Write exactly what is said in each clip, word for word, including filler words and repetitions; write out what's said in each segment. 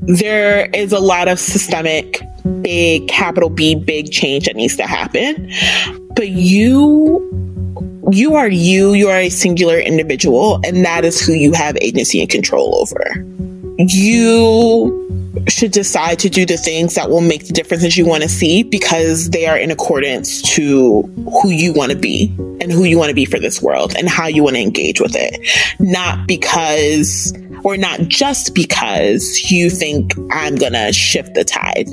there is a lot of systemic, big, capital B, big change that needs to happen. But you, you are you, you are a singular individual, and that is who you have agency and control over. You should decide to do the things that will make the difference that you want to see, because they are in accordance to who you want to be and who you want to be for this world and how you want to engage with it. Not because, or not just because you think I'm going to shift the tide.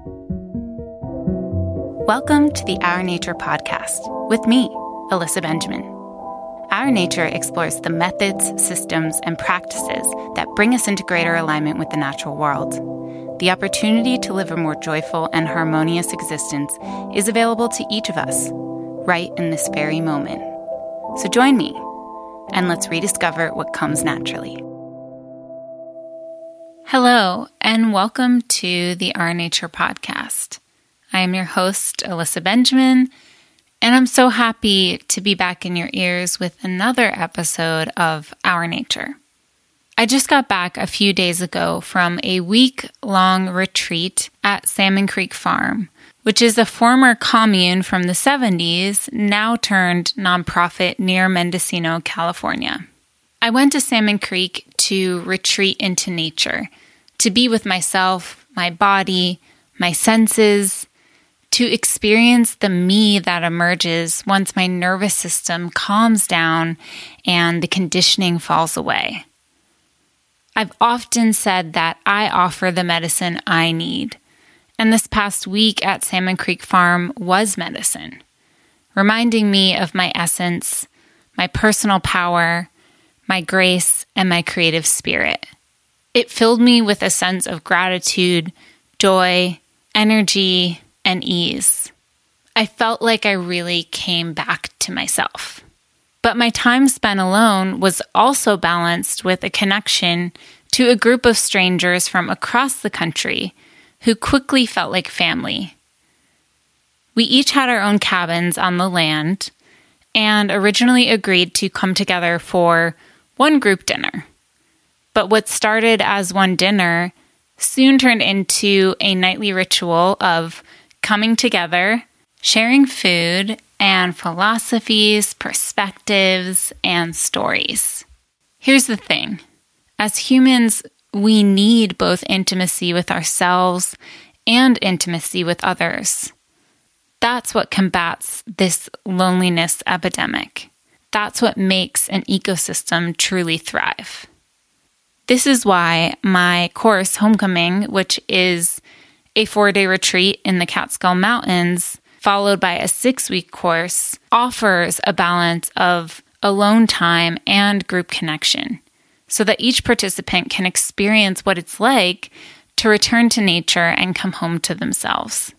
Welcome to the Our Nature podcast with me, Alyssa Benjamin. Our Nature explores the methods, systems, and practices that bring us into greater alignment with the natural world. The opportunity to live a more joyful and harmonious existence is available to each of us right in this very moment. So join me, and let's rediscover what comes naturally. Hello, and welcome to the Our Nature podcast. I am your host, Alyssa Benjamin, and I'm so happy to be back in your ears with another episode of Our Nature. I just got back a few days ago from a week-long retreat at Salmon Creek Farm, which is a former commune from the seventies, now turned nonprofit near Mendocino, California. I went to Salmon Creek to retreat into nature, to be with myself, my body, my senses, to experience the me that emerges once my nervous system calms down and the conditioning falls away. I've often said that I offer the medicine I need, and this past week at Salmon Creek Farm was medicine, reminding me of my essence, my personal power, my grace, and my creative spirit. It filled me with a sense of gratitude, joy, energy, and ease. I felt like I really came back to myself. But my time spent alone was also balanced with a connection to a group of strangers from across the country who quickly felt like family. We each had our own cabins on the land and originally agreed to come together for one group dinner. But what started as one dinner soon turned into a nightly ritual of coming together, sharing food, and philosophies, perspectives, and stories. Here's the thing. As humans, we need both intimacy with ourselves and intimacy with others. That's what combats this loneliness epidemic. That's what makes an ecosystem truly thrive. This is why my course, Homecoming, which is a four-day retreat in the Catskill Mountains, followed by a six-week course, offers a balance of alone time and group connection, so that each participant can experience what it's like to return to nature and come home to themselves.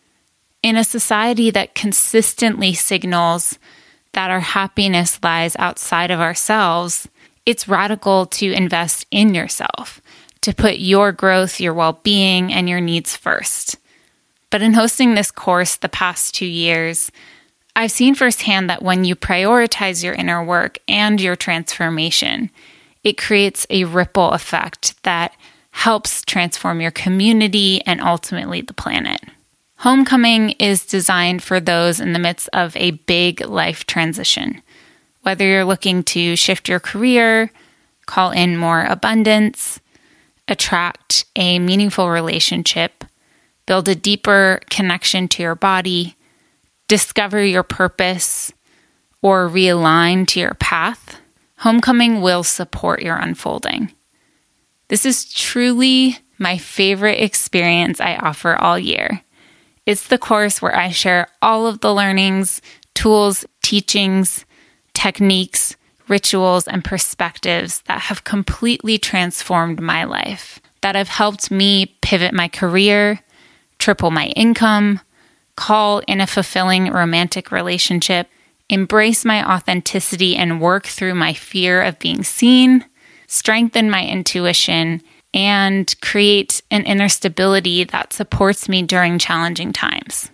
In a society that consistently signals that our happiness lies outside of ourselves, it's radical to invest in yourself, to put your growth, your well-being, and your needs first. But in hosting this course the past two years, I've seen firsthand that when you prioritize your inner work and your transformation, it creates a ripple effect that helps transform your community and ultimately the planet. Homecoming is designed for those in the midst of a big life transition. Whether you're looking to shift your career, call in more abundance, attract a meaningful relationship, build a deeper connection to your body, discover your purpose, or realign to your path, Homecoming will support your unfolding. This is truly my favorite experience I offer all year. It's the course where I share all of the learnings, tools, teachings, techniques, rituals, and perspectives that have completely transformed my life, that have helped me pivot my career, triple my income, call in a fulfilling romantic relationship, embrace my authenticity and work through my fear of being seen, strengthen my intuition, and create an inner stability that supports me during challenging times.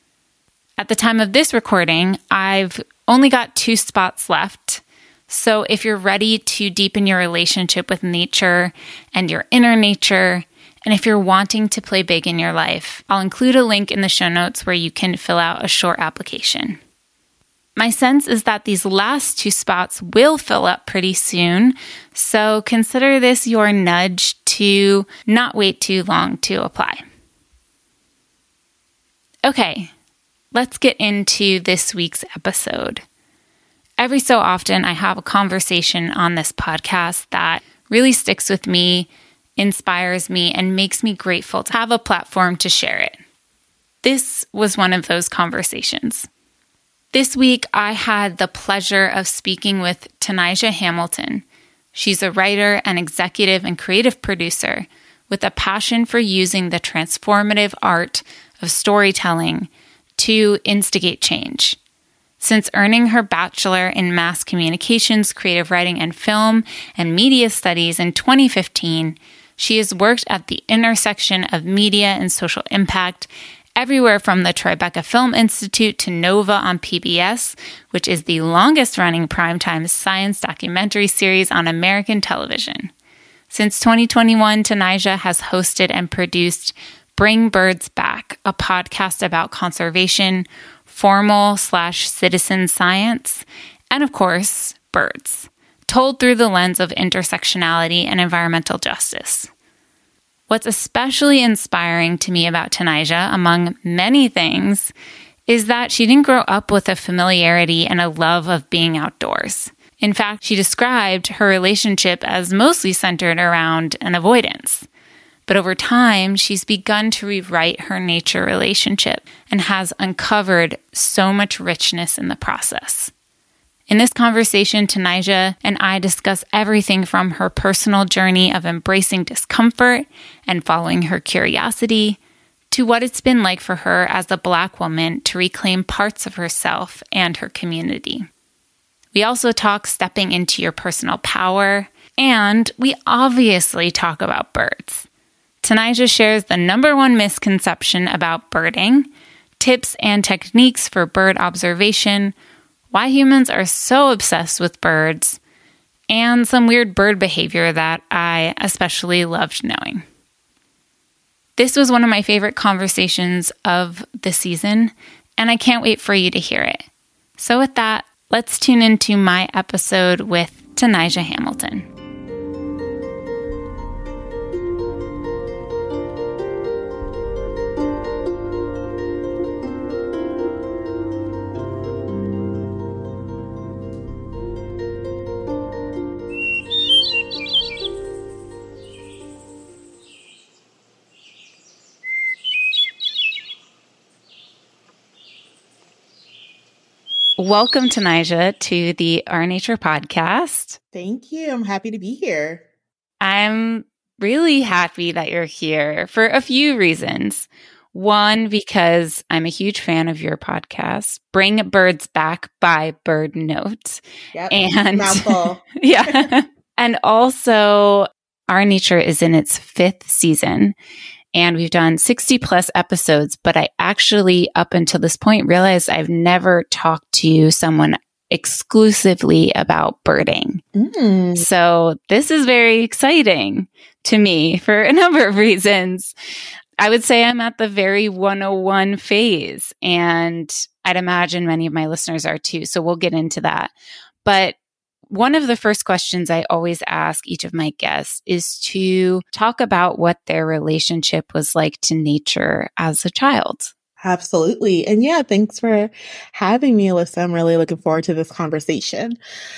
At the time of this recording, I've only got two spots left. So if you're ready to deepen your relationship with nature and your inner nature And if you're wanting to play big in your life, I'll include a link in the show notes where you can fill out a short application. My sense is that these last two spots will fill up pretty soon, so consider this your nudge to not wait too long to apply. Okay, let's get into this week's episode. Every so often, I have a conversation on this podcast that really sticks with me, inspires me, and makes me grateful to have a platform to share it. This was one of those conversations. This week, I had the pleasure of speaking with Tanijah Hamilton. She's a writer and executive and creative producer with a passion for using the transformative art of storytelling to instigate change. Since earning her bachelor in mass communications, creative writing, and film and media studies in twenty fifteen, she has worked at the intersection of media and social impact everywhere from the Tribeca Film Institute to Nova on P B S, which is the longest-running primetime science documentary series on American television. Since twenty twenty-one, Tanijah has hosted and produced Bring Birds Back, a podcast about conservation, formal slash citizen science, and of course, birds, told through the lens of intersectionality and environmental justice. What's especially inspiring to me about Tanijah, among many things, is that she didn't grow up with a familiarity and a love of being outdoors. In fact, she described her relationship as mostly centered around an avoidance. But over time, she's begun to rewrite her nature relationship and has uncovered so much richness in the process. In this conversation, Tanijah and I discuss everything from her personal journey of embracing discomfort and following her curiosity to what it's been like for her as a Black woman to reclaim parts of herself and her community. We also talk stepping into your personal power, and we obviously talk about birds. Tanijah shares the number one misconception about birding, tips and techniques for bird observation, why humans are so obsessed with birds, and some weird bird behavior that I especially loved knowing. This was one of my favorite conversations of the season, and I can't wait for you to hear it. So with that, let's tune into my episode with Tanijah Hamilton. Welcome, Tanijah, to the Our Nature podcast. Thank you. I'm happy to be here. I'm really happy that you're here for a few reasons. One, because I'm a huge fan of your podcast, Bring Birds Back by Bird Note. Yep. And mouthful. Yeah. And also, Our Nature is in its fifth season. And we've done sixty plus episodes, but I actually, up until this point, realized I've never talked to someone exclusively about birding. Mm. So this is very exciting to me for a number of reasons. I would say I'm at the very one oh one phase, and I'd imagine many of my listeners are too. So we'll get into that. But one of the first questions I always ask each of my guests is to talk about what their relationship was like to nature as a child. Absolutely. And yeah, thanks for having me, Alyssa. I'm really looking forward to this conversation.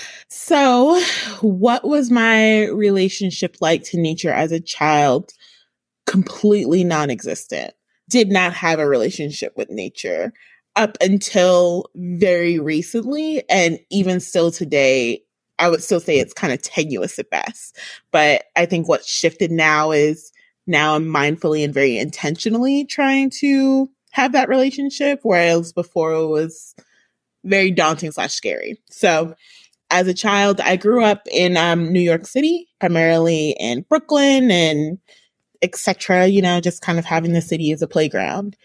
So, what was my relationship like to nature as a child? Completely non-existent. Did not have a relationship with nature up until very recently. And even still today, I would still say it's kind of tenuous at best. But I think what shifted now is now I'm mindfully and very intentionally trying to have that relationship, whereas before it was very daunting slash scary. So as a child, I grew up in um, New York City, primarily in Brooklyn and et cetera, you know, just kind of having the city as a playground.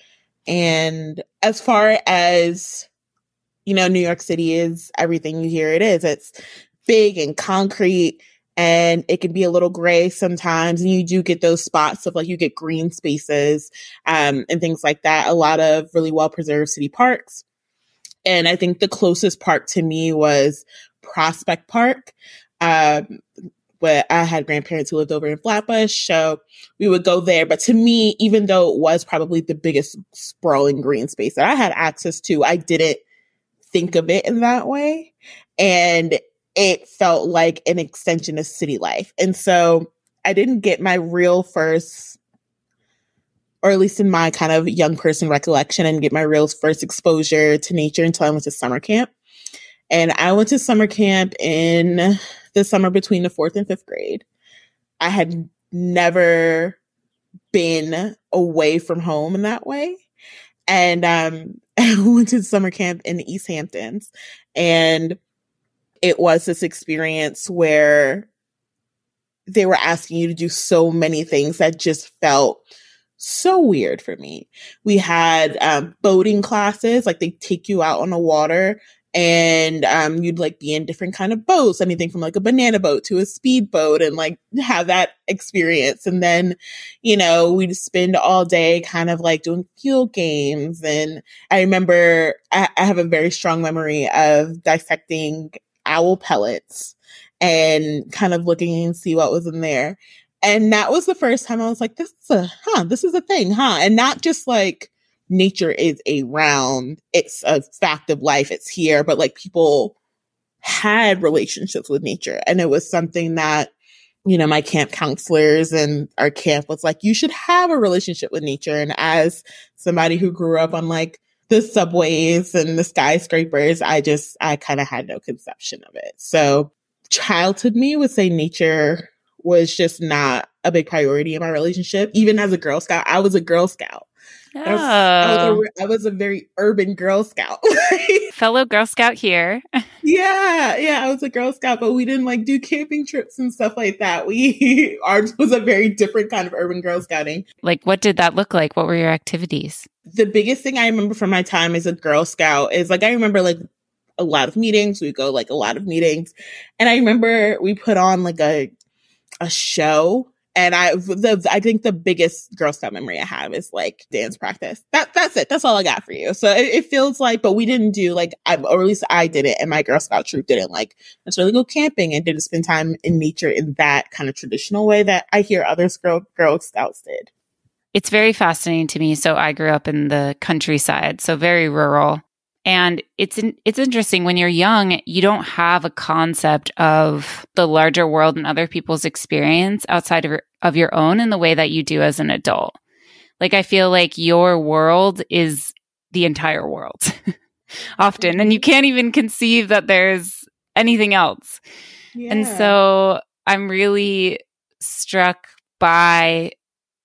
And as far as, you know, New York City is everything you hear it is. It's big and concrete and it can be a little gray sometimes. And you do get those spots of like, you get green spaces, um, and things like that. A lot of really well preserved city parks. And I think the closest park to me was Prospect Park. Um, but I had grandparents who lived over in Flatbush, so we would go there. But to me, even though it was probably the biggest sprawling green space that I had access to, I didn't think of it in that way. And it felt like an extension of city life. And so I didn't get my real first, or at least in my kind of young person recollection, and get my real first exposure to nature until I went to summer camp. And I went to summer camp in the summer between the fourth and fifth grade. I had never been away from home in that way. And um, I went to summer camp in the East Hamptons. And it was this experience where they were asking you to do so many things that just felt so weird for me. We had um, boating classes, like they take you out on the water, and um, you'd like be in different kind of boats, anything from like a banana boat to a speedboat, and like have that experience. And then, you know, we'd spend all day kind of like doing field games. And I remember I, I have a very strong memory of dissecting owl pellets and kind of looking and see what was in there. And that was the first time I was like, this is a, huh, this is a thing, huh? And not just like nature is around, it's a fact of life, it's here, but like people had relationships with nature. And it was something that, you know, my camp counselors and our camp was like, you should have a relationship with nature. And as somebody who grew up on like the subways and the skyscrapers, I just, I kind of had no conception of it. So childhood me would say nature was just not a big priority in my relationship. Even as a Girl Scout, I was a Girl Scout. Oh. I, was, I, was a, I was a very urban Girl Scout. Fellow Girl Scout here. yeah, yeah, I was a Girl Scout, but we didn't like do camping trips and stuff like that. We ours was a very different kind of urban Girl Scouting. Like, what did that look like? What were your activities? The biggest thing I remember from my time as a Girl Scout is like I remember like a lot of meetings. We go like a lot of meetings, and I remember we put on like a a show. And I, the, I think the biggest Girl Scout memory I have is like dance practice. That, that's it. That's all I got for you. So it, it feels like, but we didn't do like, I, or at least I didn't, and my Girl Scout troop didn't like necessarily go camping and didn't spend time in nature in that kind of traditional way that I hear other Girl, Girl Scouts did. It's very fascinating to me. So I grew up in the countryside, so very rural. And it's in, it's interesting when you're young, you don't have a concept of the larger world and other people's experience outside of your, of your own in the way that you do as an adult. Like, I feel like your world is the entire world often, and you can't even conceive that there's anything else. Yeah. And so I'm really struck by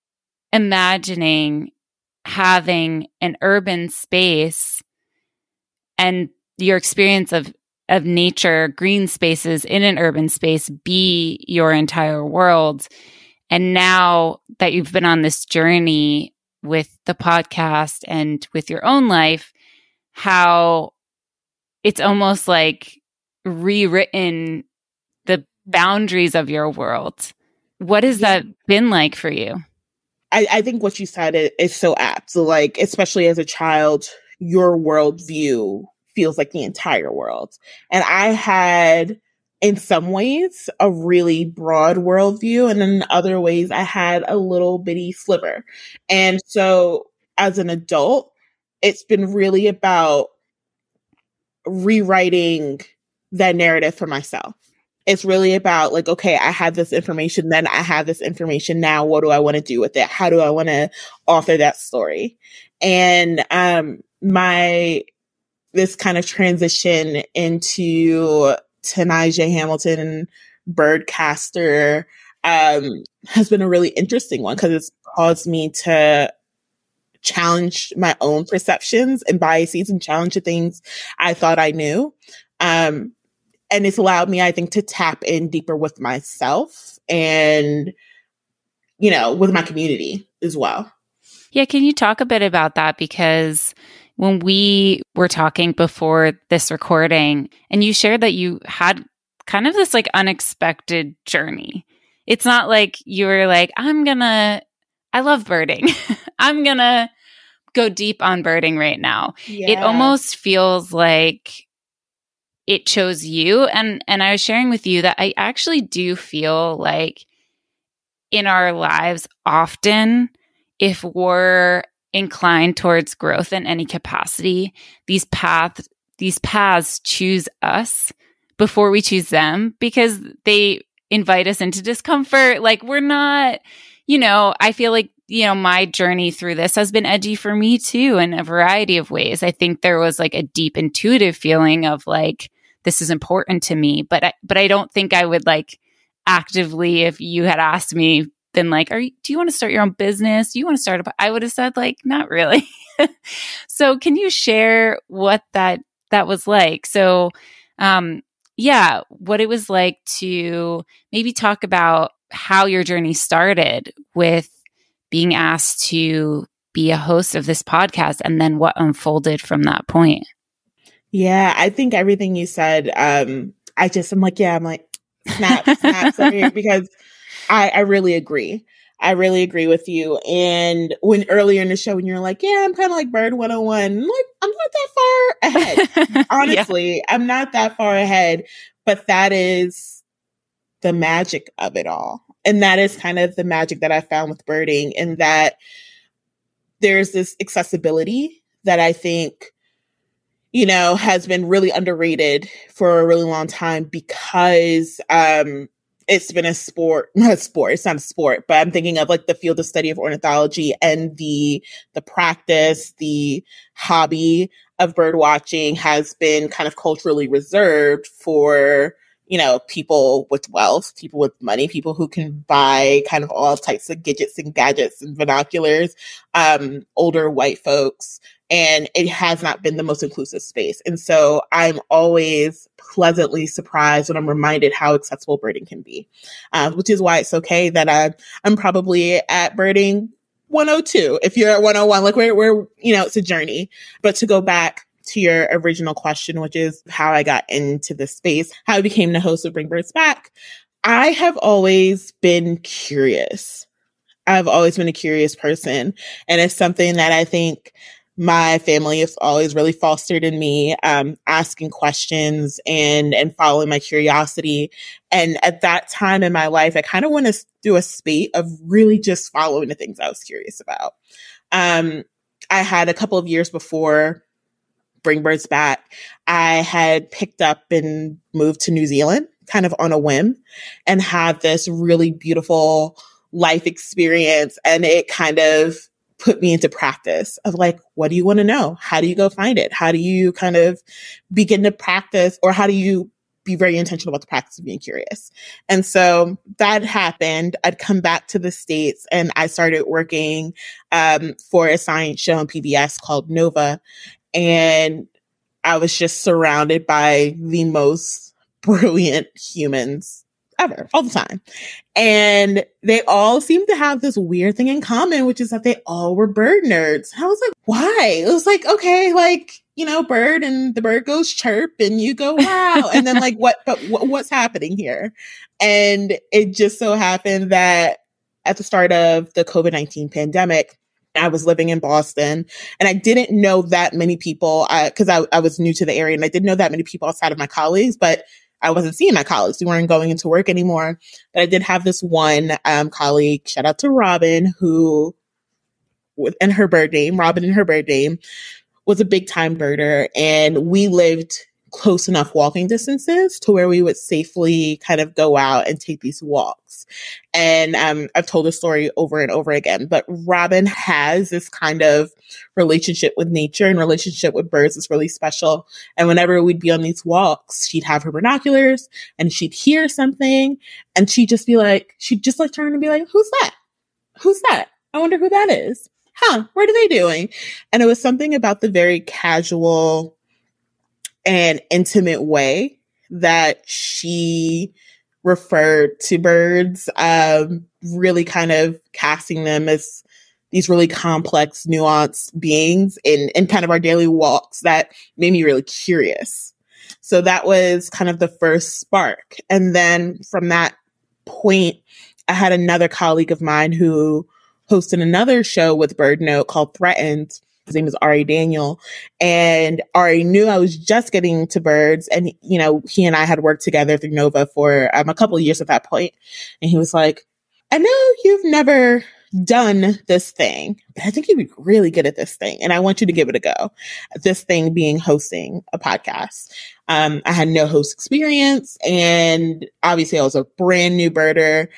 imagining having an urban space and your experience of, of nature, green spaces in an urban space be your entire world. And now that you've been on this journey with the podcast and with your own life, how it's almost like rewritten the boundaries of your world. What has yeah. that been like for you? I, I think what you said is, is so apt. So like, especially as a child, your worldview feels like the entire world. And I had, in some ways, a really broad worldview. And in other ways, I had a little bitty sliver. And so as an adult, it's been really about rewriting that narrative for myself. It's really about like, okay, I have this information, then I have this information. Now, what do I want to do with it? How do I want to author that story? And, um, my, this kind of transition into Tanaja Hamilton and Birdcaster, um, has been a really interesting one because it's caused me to challenge my own perceptions and biases and challenge the things I thought I knew. Um, and it's allowed me, I think, to tap in deeper with myself and, you know, with my community as well. Yeah. Can you talk a bit about that? Because when we were talking before this recording, and you shared that you had kind of this like unexpected journey. It's not like you were like, I'm gonna, I love birding. I'm gonna go deep on birding right now. Yeah. It almost feels like it chose you. And, and I was sharing with you that I actually do feel like in our lives often, if we're inclined towards growth in any capacity, these paths, these paths choose us before we choose them because they invite us into discomfort. Like we're not, you know, I feel like, you know, my journey through this has been edgy for me too in a variety of ways. I think there was like a deep intuitive feeling of like, this is important to me, but I, but I don't think I would like actively, if you had asked me, been like, are you, do you want to start your own business? Do you want to start a, I would have said like, not really. So can you share what that, that was like? So, um, yeah, what it was like to maybe talk about how your journey started with being asked to be a host of this podcast and then what unfolded from that point. Yeah, I think everything you said, um, I just, I'm like, yeah, I'm like, snap, snaps over here because I, I really agree. I really agree with you. And when earlier in the show, when you're like, yeah, I'm kind of like Bird one oh one, I'm like, I'm not that far ahead. Honestly, yeah. I'm not that far ahead, but that is the magic of it all. And that is kind of the magic that I found with birding, in that there's this accessibility that I think, you know, has been really underrated for a really long time because, um, it's been a sport, not a sport, it's not a sport, but I'm thinking of like the field of study of ornithology and the, the practice, the hobby of bird watching has been kind of culturally reserved for, you know, people with wealth, people with money, people who can buy kind of all types of gadgets and gadgets and binoculars, um, older white folks. And it has not been the most inclusive space. And so I'm always pleasantly surprised when I'm reminded how accessible birding can be, uh, which is why it's okay that I'm, I'm probably at birding one oh two. If you're at one oh one, like we're, we're, you know, it's a journey. But to go back to your original question, which is how I got into this space, how I became the host of Bring Birds Back, I have always been curious. I've always been a curious person. And it's something that I think my family has always really fostered in me, um, asking questions and, and following my curiosity. And at that time in my life, I kind of went through a spate of really just following the things I was curious about. Um, I had a couple of years before Bring Birds Back, I had picked up and moved to New Zealand kind of on a whim and had this really beautiful life experience. And it kind of put me into practice of like, what do you want to know? How do you go find it? How do you kind of begin to practice, or how do you be very intentional about the practice of being curious? And so that happened. I'd come back to the States and I started working um, for a science show on P B S called Nova. And I was just surrounded by the most brilliant humans ever, all the time. And they all seemed to have this weird thing in common, which is that they all were bird nerds. I was like, why? It was like, okay, like, you know, bird and the bird goes chirp and you go, wow. And then like, what, but w- what's happening here? And it just so happened that at the start of the COVID nineteen pandemic, I was living in Boston and I didn't know that many people, because I, I, I was new to the area and I didn't know that many people outside of my colleagues, but I wasn't seeing my colleagues. We weren't going into work anymore. But I did have this one um, colleague, shout out to Robin, who, and her bird name, Robin and her bird name, was a big time birder. And we lived close enough walking distances to where we would safely kind of go out and take these walks. And um, I've told the story over and over again, but Robin has this kind of relationship with nature and relationship with birds is really special. And whenever we'd be on these walks, she'd have her binoculars and she'd hear something and she'd just be like, she'd just like turn and be like, who's that? Who's that? I wonder who that is. Huh? What are they doing? And it was something about the very casual and intimate way that she referred to birds, um, really kind of casting them as these really complex, nuanced beings in, in kind of our daily walks that made me really curious. So that was kind of the first spark. And then from that point, I had another colleague of mine who hosted another show with Bird Note called Threatened. His name is Ari Daniel. And Ari knew I was just getting to Birds. And, you know, he and I had worked together through Nova for um, a couple of years at that point. And he was like, I know you've never done this thing, but I think you'd be really good at this thing. And I want you to give it a go. This thing being hosting a podcast. Um, I had no host experience. And obviously I was a brand new birder.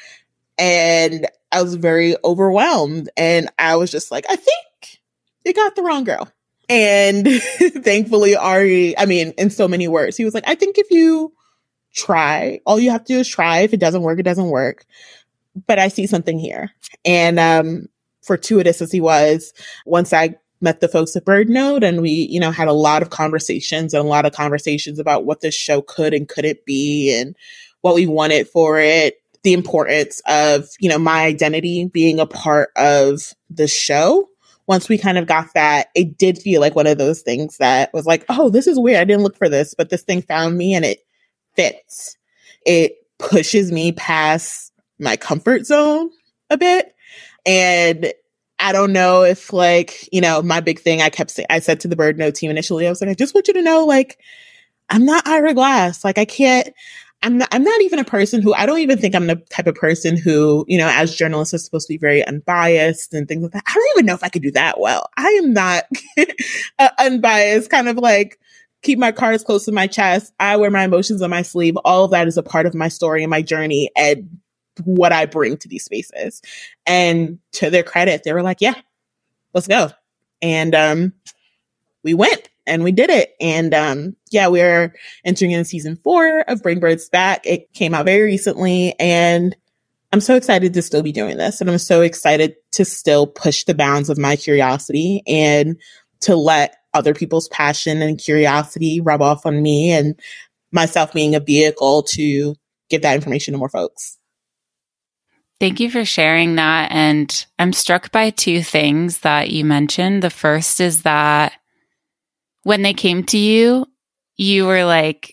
And I was very overwhelmed. And I was just like, I think you got the wrong girl. And thankfully, Ari, I mean, in so many words, he was like, I think if you try, all you have to do is try. If it doesn't work, it doesn't work. But I see something here. And um, fortuitous as he was, once I met the folks at Bird Note and we, you know, had a lot of conversations and a lot of conversations about what this show could and couldn't be and what we wanted for it, the importance of, you know, my identity being a part of the show. Once we kind of got that, it did feel like one of those things that was like, oh, this is weird. I didn't look for this, but this thing found me and it fits. It pushes me past my comfort zone a bit. And I don't know if like, you know, my big thing I kept saying, I said to the Bird Note team initially, I was like, I just want you to know, like, I'm not Ira Glass. Like I can't, I'm not, I'm not even a person who, I don't even think I'm the type of person who, you know, as journalists are supposed to be very unbiased and things like that. I don't even know if I could do that well. I am not uh, unbiased, kind of like keep my cards close to my chest. I wear my emotions on my sleeve. All of that is a part of my story and my journey and what I bring to these spaces. And to their credit, they were like, yeah, let's go. And um, we went. And we did it. And um, yeah, we're entering in season four of Bring Birds Back. It came out very recently. And I'm so excited to still be doing this. And I'm so excited to still push the bounds of my curiosity and to let other people's passion and curiosity rub off on me and myself being a vehicle to give that information to more folks. Thank you for sharing that. And I'm struck by two things that you mentioned. The first is that when they came to you, you were like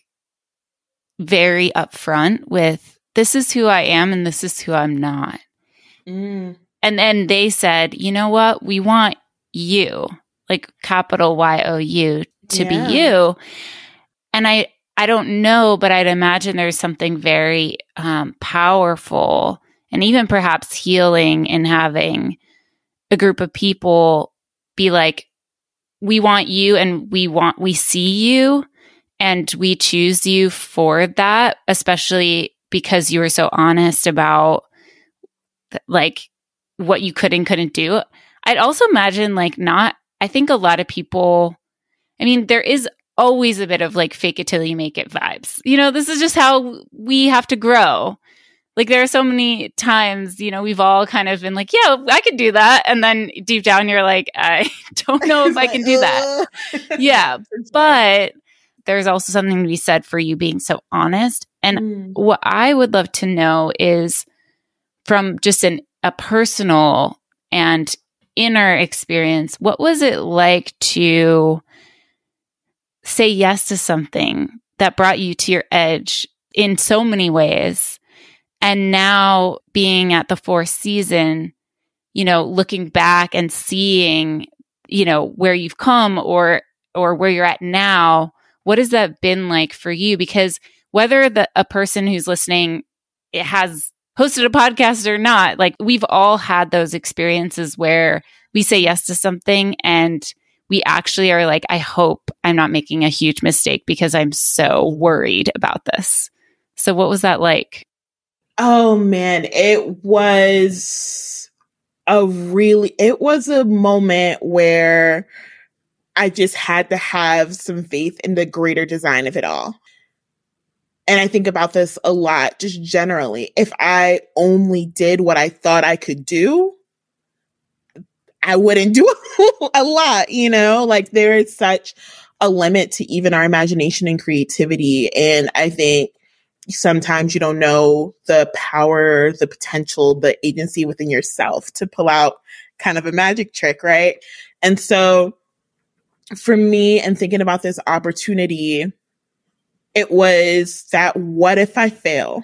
very upfront with, this is who I am and this is who I'm not. Mm. And then they said, you know what? We want you, like capital Y O U, to yeah. be you. And I, I don't know, but I'd imagine there's something very um, powerful and even perhaps healing in having a group of people be like, we want you and we want, we see you and we choose you for that, especially because you were so honest about like what you could and couldn't do. I'd also imagine like not, I think a lot of people, I mean, there is always a bit of like fake it till you make it vibes. You know, this is just how we have to grow. Like there are so many times, you know, we've all kind of been like, yeah, I could do that. And then deep down, you're like, I don't know if I can do that. Yeah. But there's also something to be said for you being so honest. And mm. what I would love to know is from just an, a personal and inner experience, what was it like to say yes to something that brought you to your edge in so many ways? And now being at the fourth season, you know, looking back and seeing, you know, where you've come or or where you're at now, what has that been like for you? Because whether the a person who's listening it has hosted a podcast or not, like we've all had those experiences where we say yes to something and we actually are like, I hope I'm not making a huge mistake because I'm so worried about this. So what was that like? Oh man, it was a really, it was a moment where I just had to have some faith in the greater design of it all. And I think about this a lot, just generally. If I only did what I thought I could do, I wouldn't do a lot, you know, like there is such a limit to even our imagination and creativity. And I think sometimes you don't know the power, the potential, the agency within yourself to pull out kind of a magic trick, right? And so for me and thinking about this opportunity, It was that what if I fail?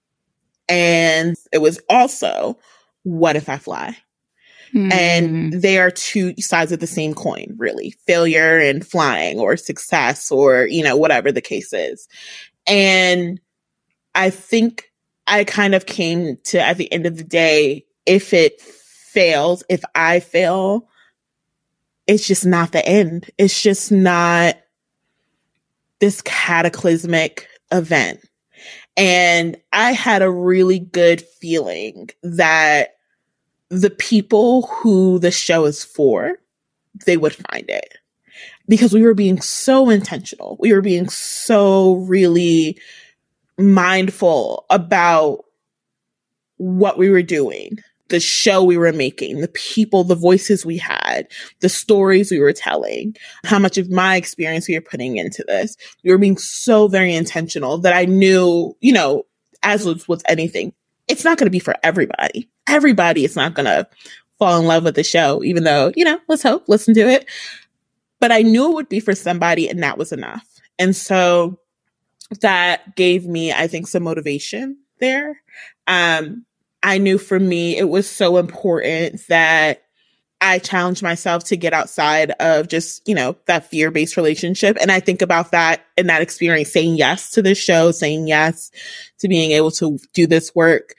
And it was also, what if I fly? Mm. And they are two sides of the same coin, really. Failure and flying, or success, or, you know, whatever the case is. And I think I kind of came to, at the end of the day, if it fails, if I fail, it's just not the end. It's just not this cataclysmic event. And I had a really good feeling that the people who the show is for, they would find it. Because we were being so intentional. We were being so really mindful about what we were doing, the show we were making, the people, the voices we had, the stories we were telling, how much of my experience we were putting into this. We were being so very intentional that I knew, you know, as with, with anything, it's not going to be for everybody. Everybody is not going to fall in love with the show, even though, you know, let's hope, listen to it. But I knew it would be for somebody, and that was enough. And so that gave me, I think, some motivation there. Um, I knew for me, it was so important that I challenged myself to get outside of just, you know, that fear-based relationship. And I think about that in that experience, saying yes to this show, saying yes to being able to do this work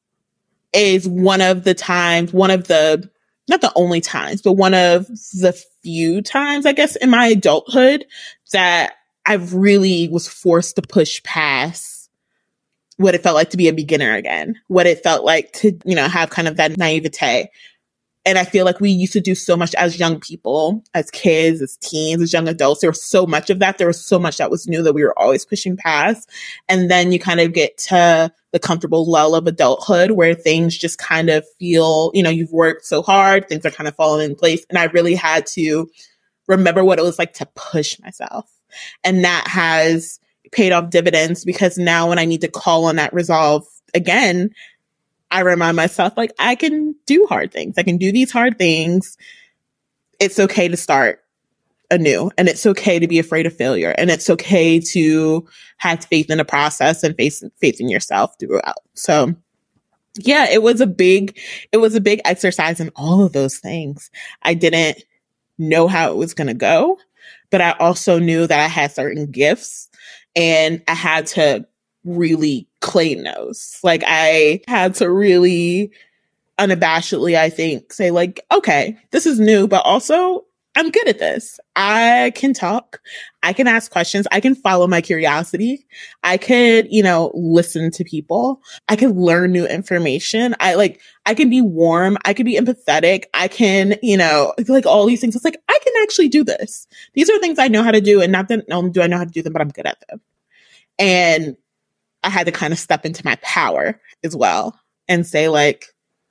is one of the times, one of the, not the only times, but one of the few times, I guess, in my adulthood that I really was forced to push past what it felt like to be a beginner again, what it felt like to, you know, have kind of that naivete. And I feel like we used to do so much as young people, as kids, as teens, as young adults. There was so much of that. There was so much that was new that we were always pushing past. And then you kind of get to the comfortable lull of adulthood where things just kind of feel, you know, you've worked so hard, things are kind of falling in place. And I really had to remember what it was like to push myself. And that has paid off dividends, because now when I need to call on that resolve again, I remind myself, like, I can do hard things. I can do these hard things. It's okay to start anew, and it's okay to be afraid of failure, and it's okay to have faith in the process and faith, faith in yourself throughout. So yeah, it was a big, it was a big exercise in all of those things. I didn't know how it was going to go, but I also knew that I had certain gifts, and I had to really claim those. Like, I had to really unabashedly, I think, say, like, okay, this is new, but also I'm good at this. I can talk. I can ask questions. I can follow my curiosity. I could, you know, listen to people. I can learn new information. I like, I can be warm. I can be empathetic. I can, you know, like all these things. It's like, I can actually do this. These are things I know how to do. And not that only do I know how to do them, but I'm good at them. And I had to kind of step into my power as well and say, like,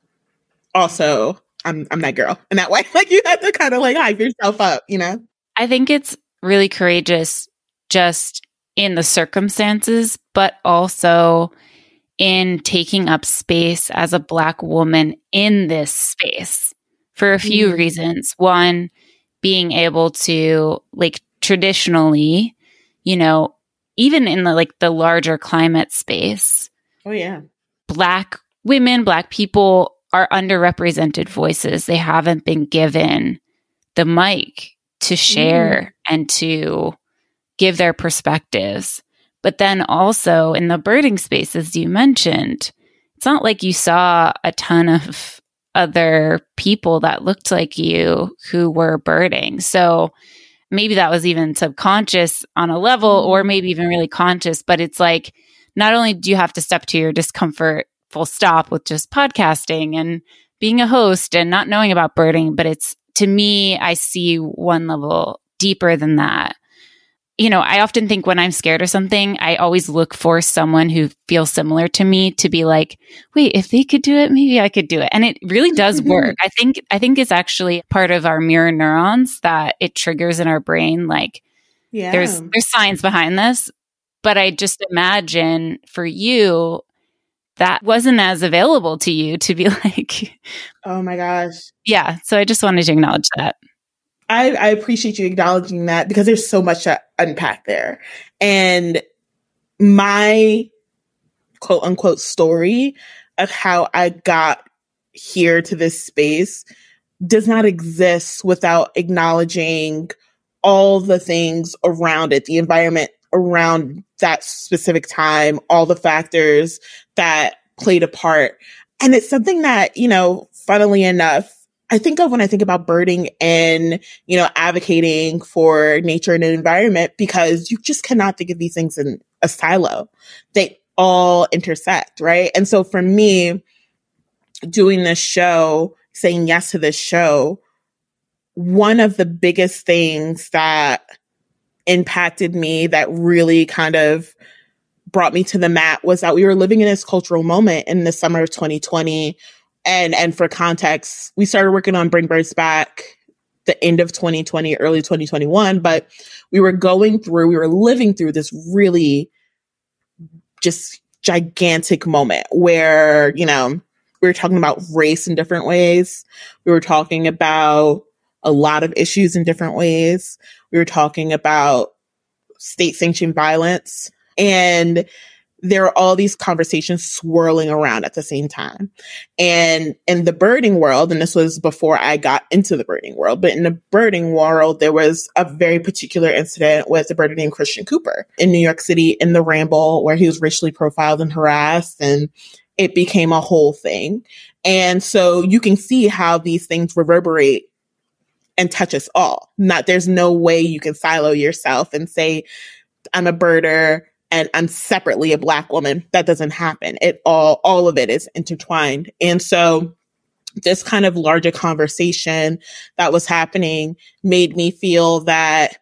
also, I'm I'm that girl in that way. Like, you have to kind of like hype yourself up, you know? I think it's really courageous just in the circumstances, but also in taking up space as a Black woman in this space for a few mm. reasons. One, being able to, like, traditionally, you know, even in the like the larger climate space. Oh, yeah. Black women, Black people are underrepresented voices. They haven't been given the mic to share mm. and to give their perspectives. But then also in the birding spaces you mentioned, it's not like you saw a ton of other people that looked like you who were birding. So maybe that was even subconscious on a level, or maybe even really conscious, but it's like, not only do you have to step to your discomfort full stop with just podcasting and being a host and not knowing about birding, but it's, to me, I see one level deeper than that. You know, I often think when I'm scared of something, I always look for someone who feels similar to me to be like, wait, if they could do it, maybe I could do it. And it really does work. I think, I think it's actually part of our mirror neurons that it triggers in our brain. Like, yeah. there's, there's science behind this, but I just imagine for you, that wasn't as available to you to be like, oh my gosh. Yeah. So I just wanted to acknowledge that. I, I appreciate you acknowledging that, because there's so much to unpack there. And my quote unquote story of how I got here to this space does not exist without acknowledging all the things around it, the environment around that specific time, all the factors that played a part. And it's something that, you know, funnily enough, I think of when I think about birding and, you know, advocating for nature and environment, because you just cannot think of these things in a silo. They all intersect, right? And so for me, doing this show, saying yes to this show, one of the biggest things that impacted me, that really kind of brought me to the mat, was that we were living in this cultural moment in the summer of twenty twenty. And and for context, we started working on Bring Birds Back the end of twenty twenty, early twenty twenty-one, but we were going through, we were living through this really just gigantic moment where, you know, we were talking about race in different ways. We were talking about a lot of issues in different ways. We were talking about state-sanctioned violence. And there are all these conversations swirling around at the same time. And in the birding world, and this was before I got into the birding world, but in the birding world, there was a very particular incident with a birder named Christian Cooper in New York City in the Ramble, where he was racially profiled and harassed, and it became a whole thing. And so you can see how these things reverberate and touch us all. Not, there's no way you can silo yourself and say, I'm a birder and I'm separately a Black woman. That doesn't happen. It all, all of it is intertwined. And so this kind of larger conversation that was happening made me feel that,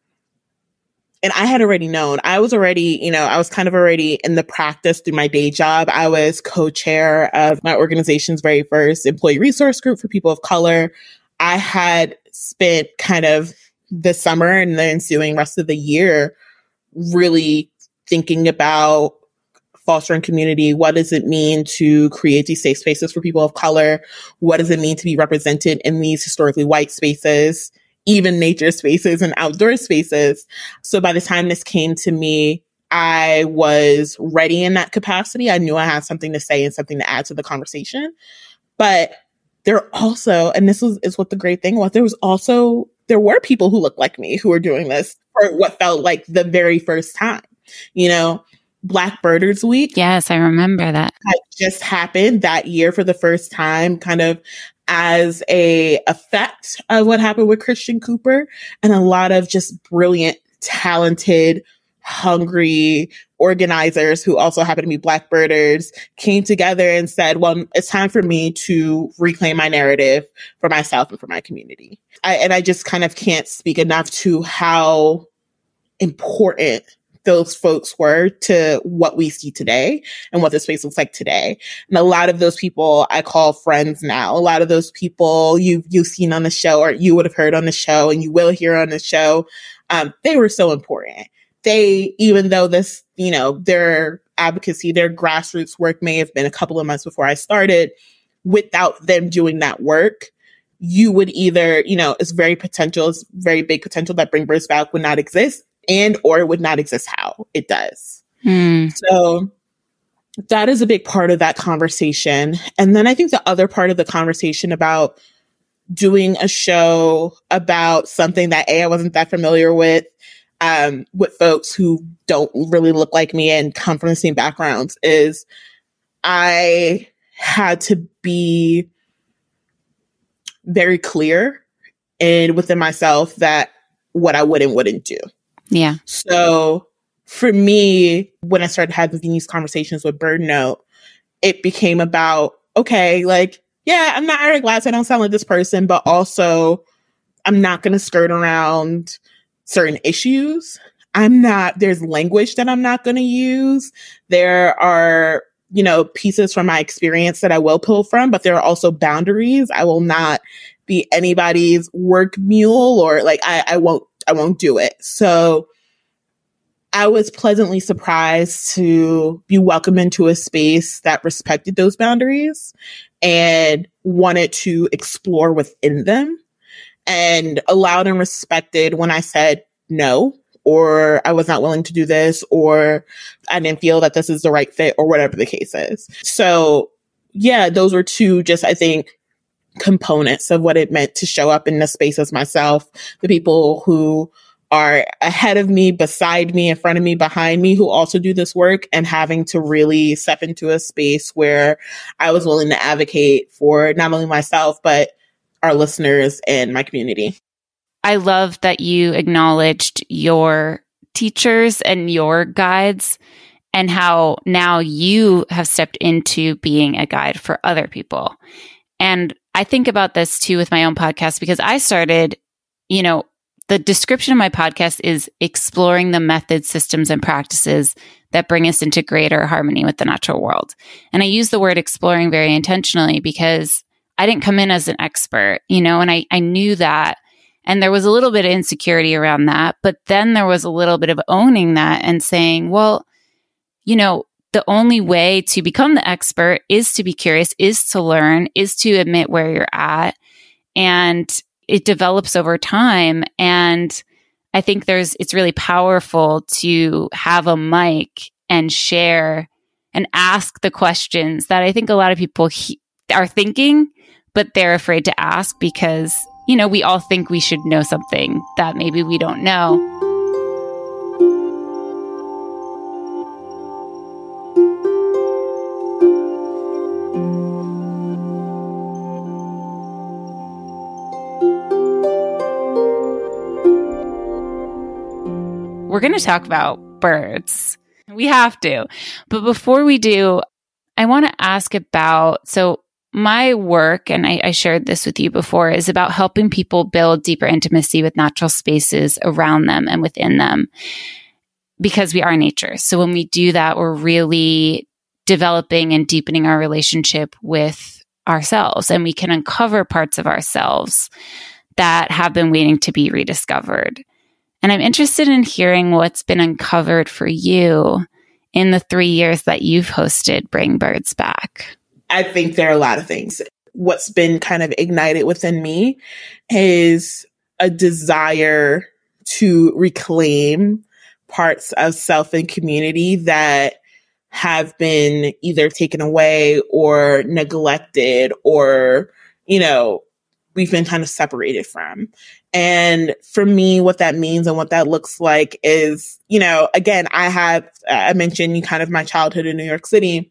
and I had already known, I was already, you know, I was kind of already in the practice through my day job. I was co-chair of my organization's very first employee resource group for people of color. I had spent kind of the summer and the ensuing rest of the year really thinking about fostering community. What does it mean to create these safe spaces for people of color? What does it mean to be represented in these historically white spaces, even nature spaces and outdoor spaces? So by the time this came to me, I was ready in that capacity. I knew I had something to say and something to add to the conversation. But there also, and this was is what the great thing was, there was also, there were people who looked like me who were doing this for what felt like the very first time. You know, Black Birders Week. Yes, I remember that. Had just happened that year for the first time, kind of as a effect of what happened with Christian Cooper, and a lot of just brilliant, talented, hungry organizers who also happen to be Black birders came together and said, well, it's time for me to reclaim my narrative for myself and for my community. I, and I just kind of can't speak enough to how important those folks were to what we see today and what the space looks like today. And a lot of those people I call friends now. A lot of those people you've, you've seen on the show, or you would have heard on the show, and you will hear on the show. Um, they were so important. They, even though this, you know, their advocacy, their grassroots work may have been a couple of months before I started, without them doing that work, you would either, you know, it's very potential, it's very big potential that Bring Birds Back would not exist, and or it would not exist how it does. Mm. So that is a big part of that conversation. And then I think the other part of the conversation about doing a show about something that A, I wasn't that familiar with, um, with folks who don't really look like me and come from the same backgrounds, is I had to be very clear and within myself that what I would and wouldn't do. Yeah. So for me, when I started having these conversations with Bird Note, it became about, okay, like, yeah, I'm not Ira Glass, I don't sound like this person, but also I'm not going to skirt around certain issues. I'm not, there's language that I'm not going to use. There are, you know, pieces from my experience that I will pull from, but there are also boundaries. I will not be anybody's work mule, or like, I, I won't, I won't do it. So I was pleasantly surprised to be welcomed into a space that respected those boundaries and wanted to explore within them, and allowed and respected when I said no, or I was not willing to do this, or I didn't feel that this is the right fit, or whatever the case is. So yeah, those were two just, I think, components of what it meant to show up in the space as myself. The people who are ahead of me, beside me, in front of me, behind me, who also do this work, and having to really step into a space where I was willing to advocate for not only myself, but our listeners and my community. I love that you acknowledged your teachers and your guides and how now you have stepped into being a guide for other people. And I think about this too with my own podcast, because I started, you know, the description of my podcast is exploring the methods, systems, and practices that bring us into greater harmony with the natural world. And I use the word exploring very intentionally because I didn't come in as an expert, you know, and I, I knew that. And there was a little bit of insecurity around that. But then there was a little bit of owning that and saying, well, you know, the only way to become the expert is to be curious, is to learn, is to admit where you're at. And it develops over time. And I think there's, it's really powerful to have a mic and share and ask the questions that I think a lot of people he- are thinking, but they're afraid to ask because, you know, we all think we should know something that maybe we don't know. We're going to talk about birds. We have to. But before we do, I want to ask about, so my work, and I, I shared this with you before, is about helping people build deeper intimacy with natural spaces around them and within them, because we are nature. So when we do that, we're really developing and deepening our relationship with ourselves, and we can uncover parts of ourselves that have been waiting to be rediscovered. And I'm interested in hearing what's been uncovered for you in the three years that you've hosted Bring Birds Back. I think there are a lot of things. What's been kind of ignited within me is a desire to reclaim parts of self and community that have been either taken away or neglected, or, you know, we've been kind of separated from. And for me, what that means and what that looks like is, you know, again, I have, I mentioned kind of my childhood in New York City.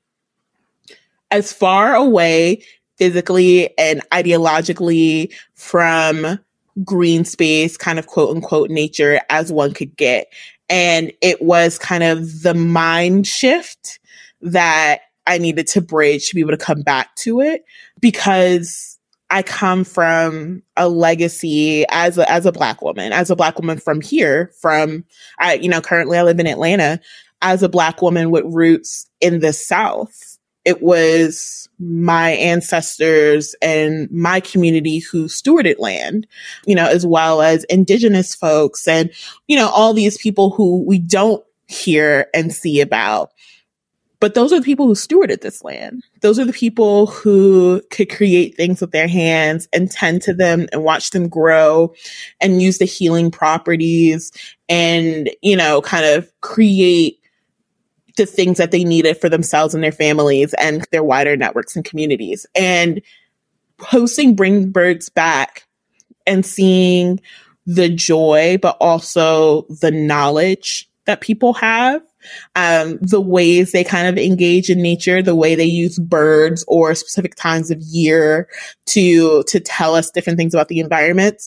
As far away physically and ideologically from green space, kind of quote unquote nature, as one could get. And it was kind of the mind shift that I needed to bridge to be able to come back to it, because I come from a legacy as a, as a Black woman, as a Black woman from here, from, I, you know, currently I live in Atlanta, as a Black woman with roots in the South. It was my ancestors and my community who stewarded land, you know, as well as Indigenous folks and, you know, all these people who we don't hear and see about. But those are the people who stewarded this land. Those are the people who could create things with their hands and tend to them and watch them grow and use the healing properties and, you know, kind of create the things that they needed for themselves and their families and their wider networks and communities. And hosting Bring Birds Back and seeing the joy, but also the knowledge that people have, um, the ways they kind of engage in nature, the way they use birds or specific times of year to, to tell us different things about the environment.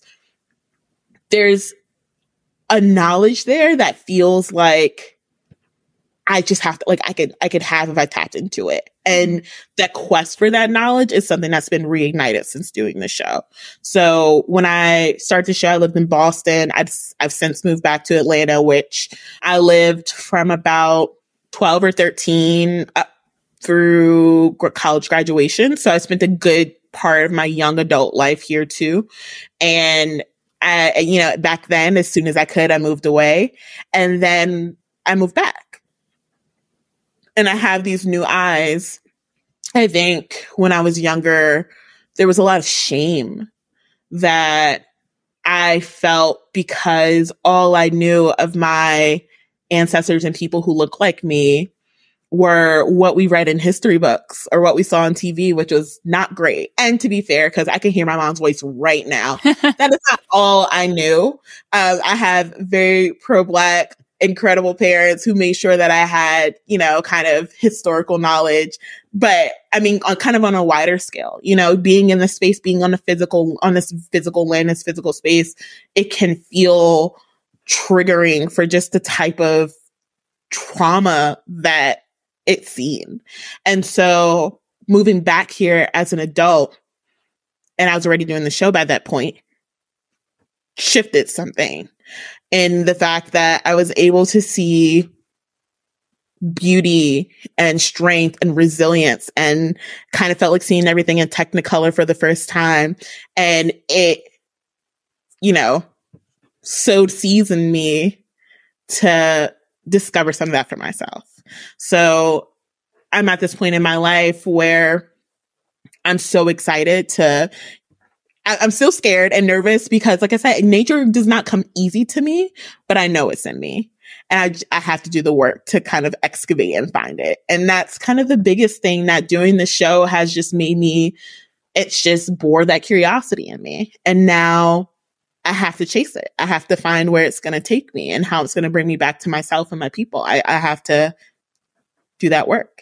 There's a knowledge there that feels like I just have to, like, I could, I could have if I tapped into it. And that quest for that knowledge is something that's been reignited since doing the show. So when I started the show, I lived in Boston. I've, I've since moved back to Atlanta, which I lived from about twelve or thirteen up through college graduation. So I spent a good part of my young adult life here too. And I, you know, back then, as soon as I could, I moved away, and then I moved back. And I have these new eyes. I think when I was younger, there was a lot of shame that I felt because all I knew of my ancestors and people who look like me were what we read in history books or what we saw on T V, which was not great. And to be fair, because I can hear my mom's voice right now, that is not all I knew. Uh, I have very pro-Black, incredible parents who made sure that I had, you know, kind of historical knowledge. But I mean, on kind of on a wider scale, you know, being in the space, being on a physical, on this physical land, this physical space, it can feel triggering for just the type of trauma that it's seen. And so moving back here as an adult, and I was already doing the show by that point, shifted something in the fact that I was able to see beauty and strength and resilience and kind of felt like seeing everything in Technicolor for the first time. And it, you know, sowed seeds in me to discover some of that for myself. So I'm at this point in my life where I'm so excited to, I, I'm still scared and nervous because, like I said, nature does not come easy to me, but I know it's in me. And I, I have to do the work to kind of excavate and find it. And that's kind of the biggest thing that doing the show has just made me, it's just bored that curiosity in me. And now I have to chase it. I have to find where it's going to take me and how it's going to bring me back to myself and my people. I, I have to do that work.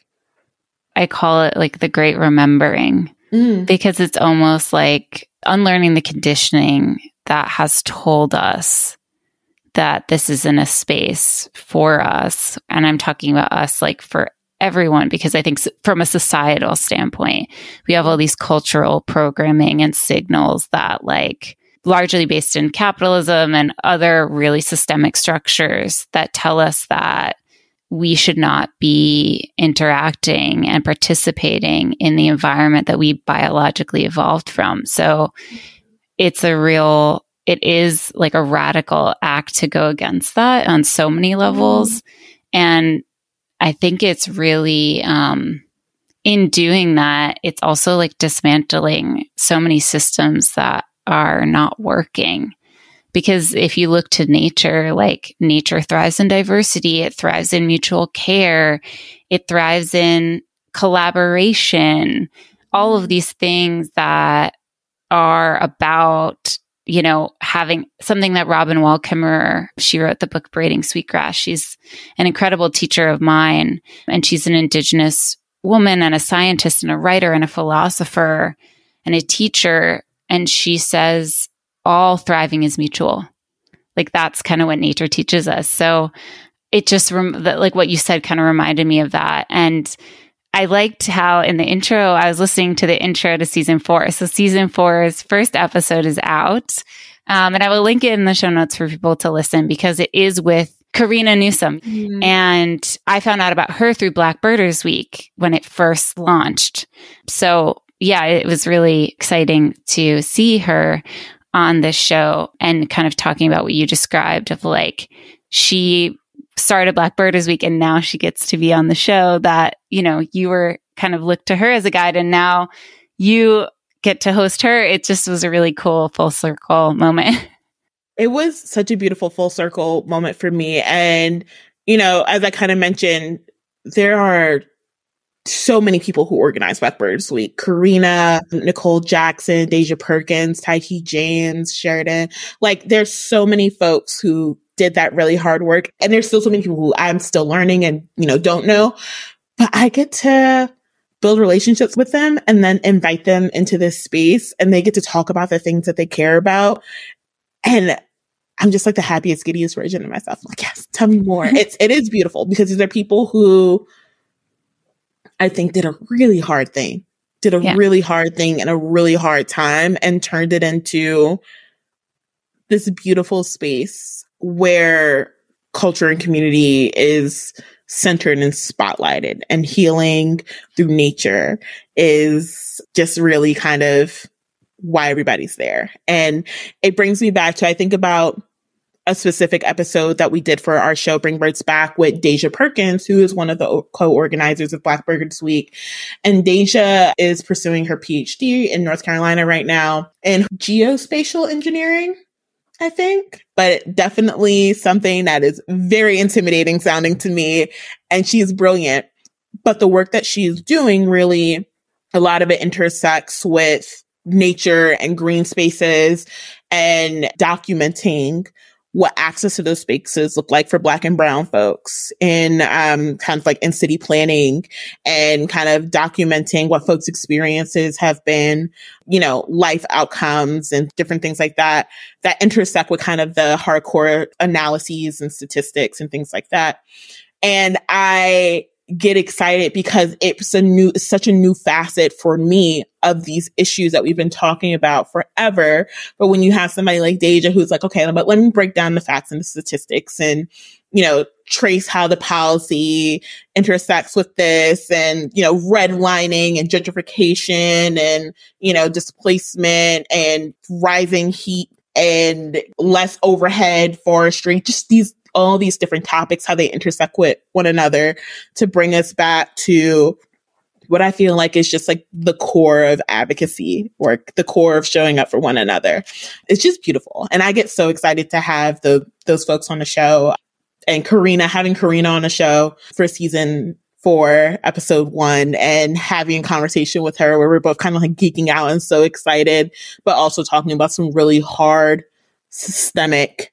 I call it like the great remembering mm. because it's almost like unlearning the conditioning that has told us that this isn't a space for us. And I'm talking about us like for everyone, because I think from a societal standpoint, we have all these cultural programming and signals that like largely based in capitalism and other really systemic structures that tell us that we should not be interacting and participating in the environment that we biologically evolved from. So it's a real, it is like a radical act to go against that on so many levels. Mm. And I think it's really, um, in doing that, it's also like dismantling so many systems that are not working. Because if you look to nature, like nature thrives in diversity, it thrives in mutual care, it thrives in collaboration, all of these things that are about, you know, having something that Robin Wall Kimmerer, she wrote the book Braiding Sweetgrass. She's an incredible teacher of mine, and she's an Indigenous woman and a scientist and a writer and a philosopher and a teacher. And she says, all thriving is mutual. Like that's kind of what nature teaches us. So it just, rem- that, like what you said kind of reminded me of that. And I liked how in the intro, I was listening to the intro to season four. So season four's first episode is out. Um, and I will link it in the show notes for people to listen because it is with Karina Newsom. Mm-hmm. And I found out about her through Black Birders Week when it first launched. So yeah, it was really exciting to see her on this show and kind of talking about what you described of like, she started Black Birders Week and now she gets to be on the show that, you know, you were kind of looked to her as a guide and now you get to host her. It just was a really cool full circle moment. It was such a beautiful full circle moment for me. And, you know, as I kind of mentioned, there are so many people who organize Black Birders Week. Karina, Nicole Jackson, Deja Perkins, Tyke James, Sheridan. Like there's so many folks who did that really hard work. And there's still so many people who I'm still learning and, you know, don't know. But I get to build relationships with them and then invite them into this space and they get to talk about the things that they care about. And I'm just like the happiest, giddiest version of myself. I'm like, yes, tell me more. It's, it is beautiful because these are people who I think did a really hard thing, did a yeah. really hard thing in a really hard time and turned it into this beautiful space where culture and community is centered and spotlighted and healing through nature is just really kind of why everybody's there. And it brings me back to, I think about a specific episode that we did for our show, Bring Birds Back, with Deja Perkins, who is one of the co-organizers of Black Birders Week. And Deja is pursuing her P H D in North Carolina right now in geospatial engineering. I think, but definitely something that is very intimidating sounding to me. And she's brilliant. But the work that she's doing, really, a lot of it intersects with nature and green spaces and documenting what access to those spaces look like for Black and Brown folks in um, kind of like in city planning, and kind of documenting what folks' experiences have been, you know, life outcomes and different things like that, that intersect with kind of the hardcore analyses and statistics and things like that. And I get excited because it's a new, such a new facet for me of these issues that we've been talking about forever. But when you have somebody like Deja who's like, okay, but let me break down the facts and the statistics and, you know, trace how the policy intersects with this, and, you know, redlining and gentrification and, you know, displacement and rising heat and less overhead forestry, just these all these different topics, how they intersect with one another, to bring us back to what I feel like is just like the core of advocacy work, the core of showing up for one another. It's just beautiful. And I get so excited to have the those folks on the show, and Karina, having Karina on the show for season four, episode one, and having a conversation with her where we're both kind of like geeking out and so excited, but also talking about some really hard systemic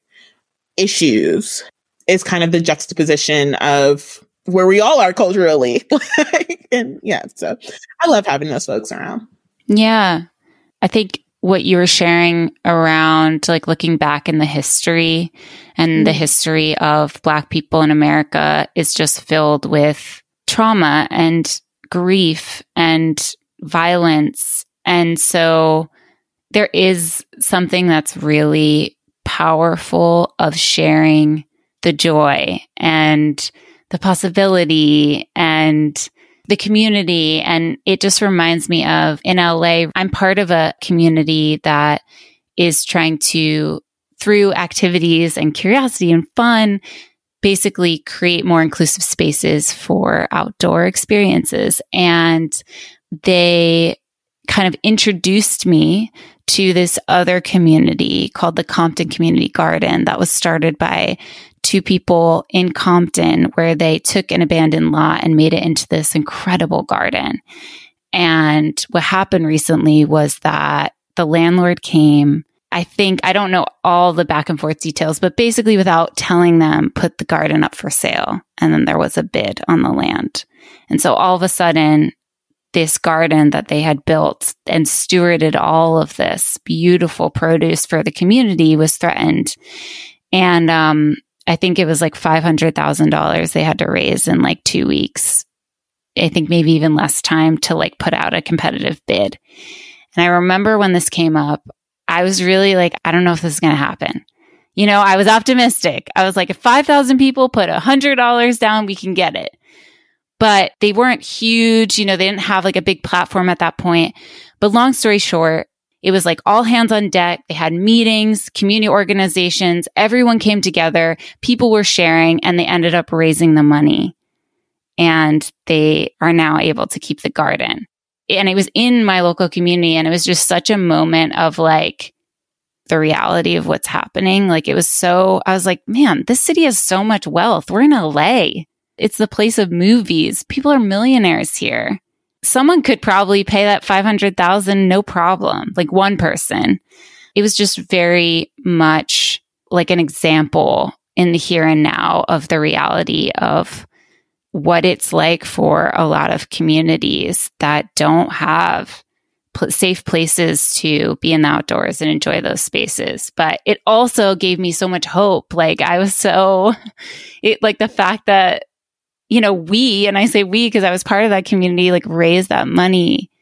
issues, is kind of the juxtaposition of where we all are culturally. And yeah, so I love having those folks around. Yeah. I think what you were sharing around like looking back in the history and mm-hmm. the history of Black people in America is just filled with trauma and grief and violence. And so there is something that's really powerful of sharing the joy and the possibility and the community. And it just reminds me of in L A, I'm part of a community that is trying to, through activities and curiosity and fun, basically create more inclusive spaces for outdoor experiences. And they kind of introduced me to this other community called the Compton Community Garden that was started by two people in Compton, where they took an abandoned lot and made it into this incredible garden. And what happened recently was that the landlord came, I think, I don't know all the back and forth details, but basically without telling them, put the garden up for sale. And then there was a bid on the land. And so all of a sudden, this garden that they had built and stewarded all of this beautiful produce for the community was threatened. And um, I think it was like five hundred thousand dollars they had to raise in like two weeks. I think maybe even less time to like put out a competitive bid. And I remember when this came up, I was really like, I don't know if this is going to happen. You know, I was optimistic. I was like, if five thousand people put one hundred dollars down, we can get it. But they weren't huge. You know, they didn't have like a big platform at that point. But long story short, it was like all hands on deck. They had meetings, community organizations, everyone came together, people were sharing, and they ended up raising the money. And they are now able to keep the garden. And it was in my local community. And it was just such a moment of like the reality of what's happening. Like it was so, I was like, man, this city has so much wealth. We're in L A. It's the place of movies. People are millionaires here. Someone could probably pay that five hundred thousand dollars, no problem. Like one person. It was just very much like an example in the here and now of the reality of what it's like for a lot of communities that don't have pl- safe places to be in the outdoors and enjoy those spaces. But it also gave me so much hope. Like I was so, it like the fact that, you know, we, and I say we because I was part of that community, like raised that money.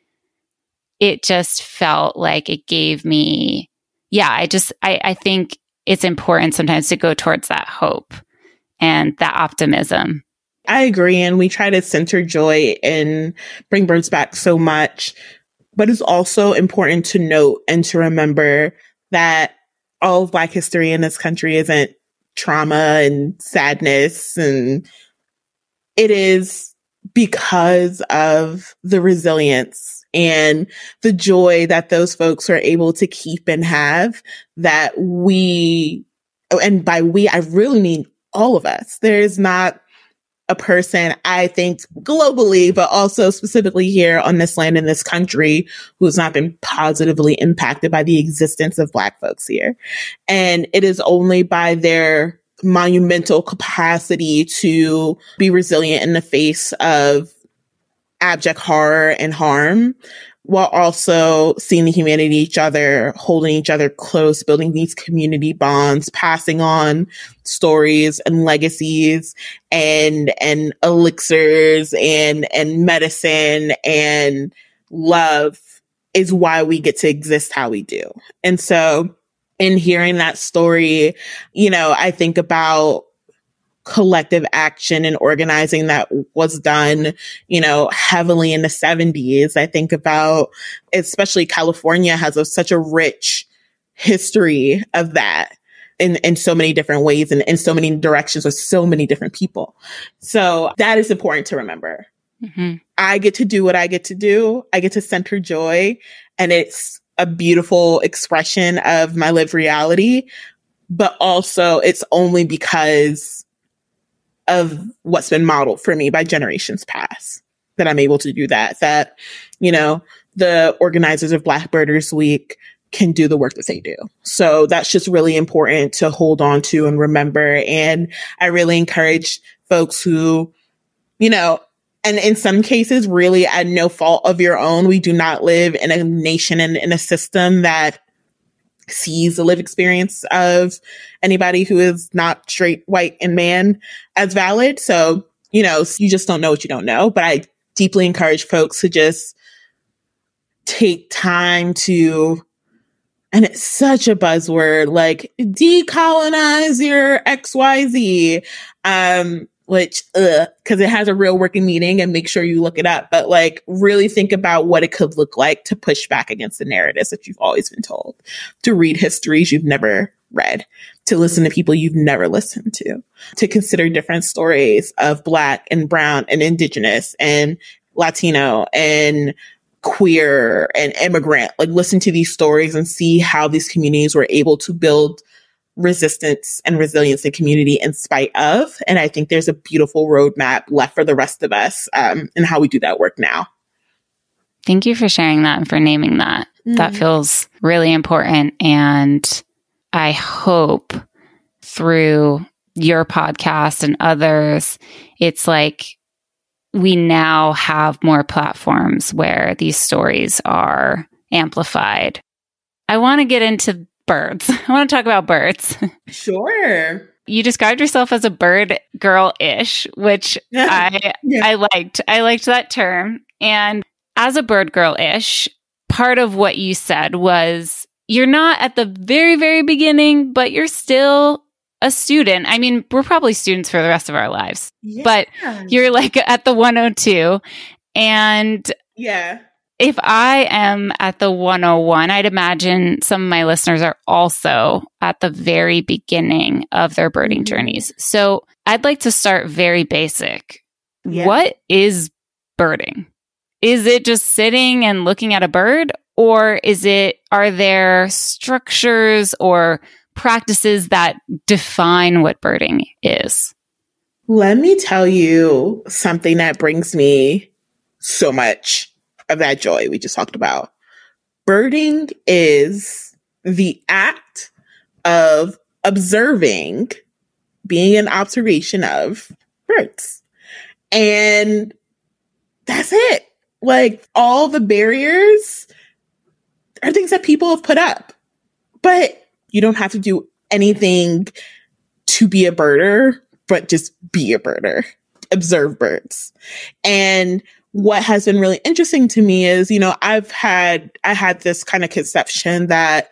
It just felt like it gave me, yeah, I just, I, I think it's important sometimes to go towards that hope and that optimism. I agree. And we try to center joy and bring birds back so much. But it's also important to note and to remember that all of Black history in this country isn't trauma and sadness, and it is because of the resilience and the joy that those folks are able to keep and have, that we, and by we, I really mean all of us. There's not a person, I think, globally, but also specifically here on this land in this country, who's not been positively impacted by the existence of Black folks here. And it is only by their monumental capacity to be resilient in the face of abject horror and harm, while also seeing the humanity of each other, holding each other close, building these community bonds, passing on stories and legacies and and elixirs and and medicine and love, is why we get to exist how we do. And so in hearing that story, you know, I think about collective action and organizing that was done, you know, heavily in the seventies. I think about, especially California has a, such a rich history of that in, in so many different ways and in so many directions with so many different people. So that is important to remember. Mm-hmm. I get to do what I get to do. I get to center joy, and it's a beautiful expression of my lived reality, but also it's only because of what's been modeled for me by generations past that I'm able to do that, that, you know, the organizers of Black Birders Week can do the work that they do. So that's just really important to hold on to and remember. And I really encourage folks who, you know, and in some cases, really at no fault of your own, we do not live in a nation and in a system that sees the lived experience of anybody who is not straight, white, and man as valid. So, you know, you just don't know what you don't know. But I deeply encourage folks to just take time to, and it's such a buzzword, like decolonize your X Y Z, um, which, uh, cause it has a real working meaning, and make sure you look it up, but like really think about what it could look like to push back against the narratives that you've always been told, to read histories you've never read, to listen to people you've never listened to, to consider different stories of Black and Brown and Indigenous and Latino and queer and immigrant. Like, listen to these stories and see how these communities were able to build resistance and resilience in community in spite of. And I think there's a beautiful roadmap left for the rest of us um, in how we do that work now. Thank you for sharing that and for naming that. Mm. That feels really important. And I hope through your podcast and others, it's like we now have more platforms where these stories are amplified. I want to get into birds. I want to talk about birds. Sure. You described yourself as a bird girl-ish, which I yeah. I liked. I liked that term. And as a bird girl-ish, part of what you said was you're not at the very, very beginning, but you're still a student. I mean, we're probably students for the rest of our lives, yeah. but you're like at the one oh two. And yeah. if I am at the one oh one, I'd imagine some of my listeners are also at the very beginning of their birding mm-hmm. journeys. So I'd like to start very basic. Yeah. What is birding? Is it just sitting and looking at a bird? Or is it, are there structures or practices that define what birding is? Let me tell you something that brings me so much of that joy we just talked about. Birding is the act of observing, being an observation of birds. And that's it. Like, all the barriers are things that people have put up. But you don't have to do anything to be a birder, but just be a birder. Observe birds. And what has been really interesting to me is, you know, I've had, I had this kind of conception that,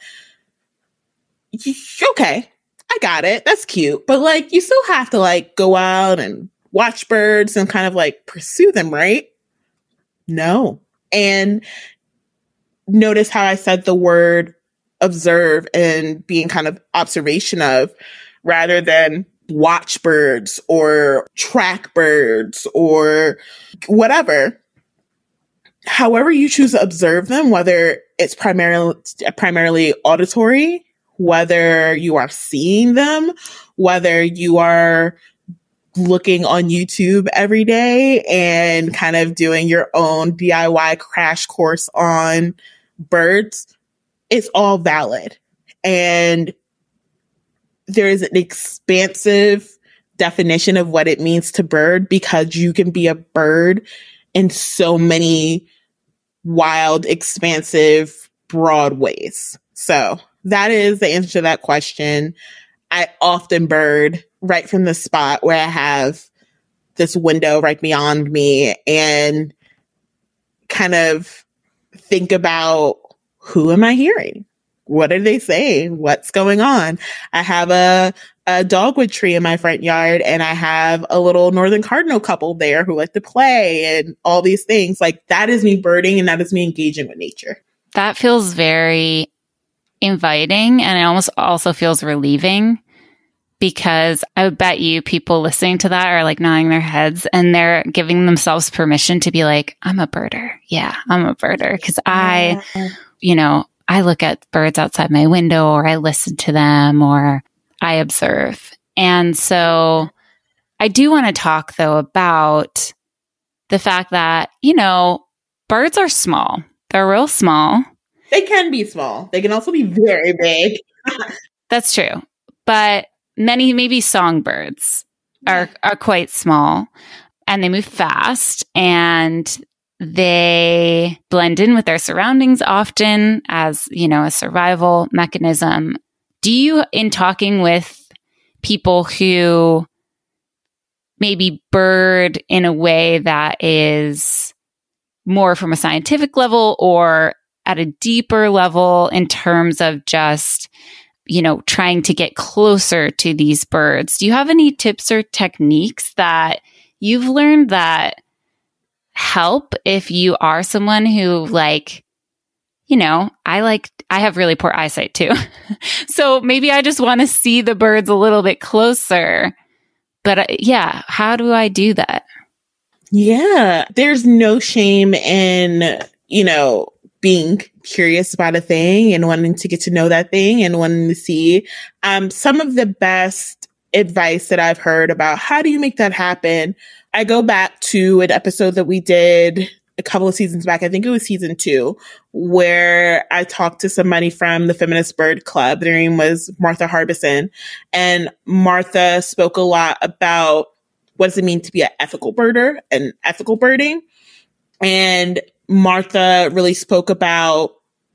okay, I got it. That's cute. But like, you still have to like go out and watch birds and kind of like pursue them, right? No. And notice how I said the word observe and being kind of observation of, rather than watch birds or track birds or whatever. However you choose to observe them, whether it's primarily primarily auditory, whether you are seeing them, whether you are looking on YouTube every day and kind of doing your own D I Y crash course on birds, it's all valid. And there is an expansive definition of what it means to bird, because you can be a bird in so many wild, expansive, broad ways. So that is the answer to that question. I often bird right from the spot where I have this window right beyond me and kind of think about, who am I hearing? What are they saying? What's going on? I have a, a dogwood tree in my front yard, and I have a little northern cardinal couple there who like to play and all these things. Like, that is me birding, and that is me engaging with nature. That feels very inviting, and it almost also feels relieving, because I would bet you people listening to that are like nodding their heads and they're giving themselves permission to be like, I'm a birder. Yeah, I'm a birder. Because I, you know, I look at birds outside my window, or I listen to them, or I observe. And so I do want to talk, though, about the fact that, you know, birds are small. They're real small. They can be small. They can also be very big. That's true. But many, maybe songbirds are, are quite small, and they move fast, and they blend in with their surroundings often as, you know, a survival mechanism. Do you, in talking with people who maybe bird in a way that is more from a scientific level or at a deeper level in terms of just, you know, trying to get closer to these birds, do you have any tips or techniques that you've learned that help if you are someone who, like, you know, I like, I have really poor eyesight too. So maybe I just want to see the birds a little bit closer. But uh, yeah, how do I do that? Yeah, there's no shame in, you know, being curious about a thing and wanting to get to know that thing and wanting to see. Um, some of the best advice that I've heard about how do you make that happen, I go back to an episode that we did a couple of seasons back. I think it was season two, where I talked to somebody from the Feminist Bird Club. Their name was Martha Harbison. And Martha spoke a lot about what does it mean to be an ethical birder and ethical birding. And Martha really spoke about,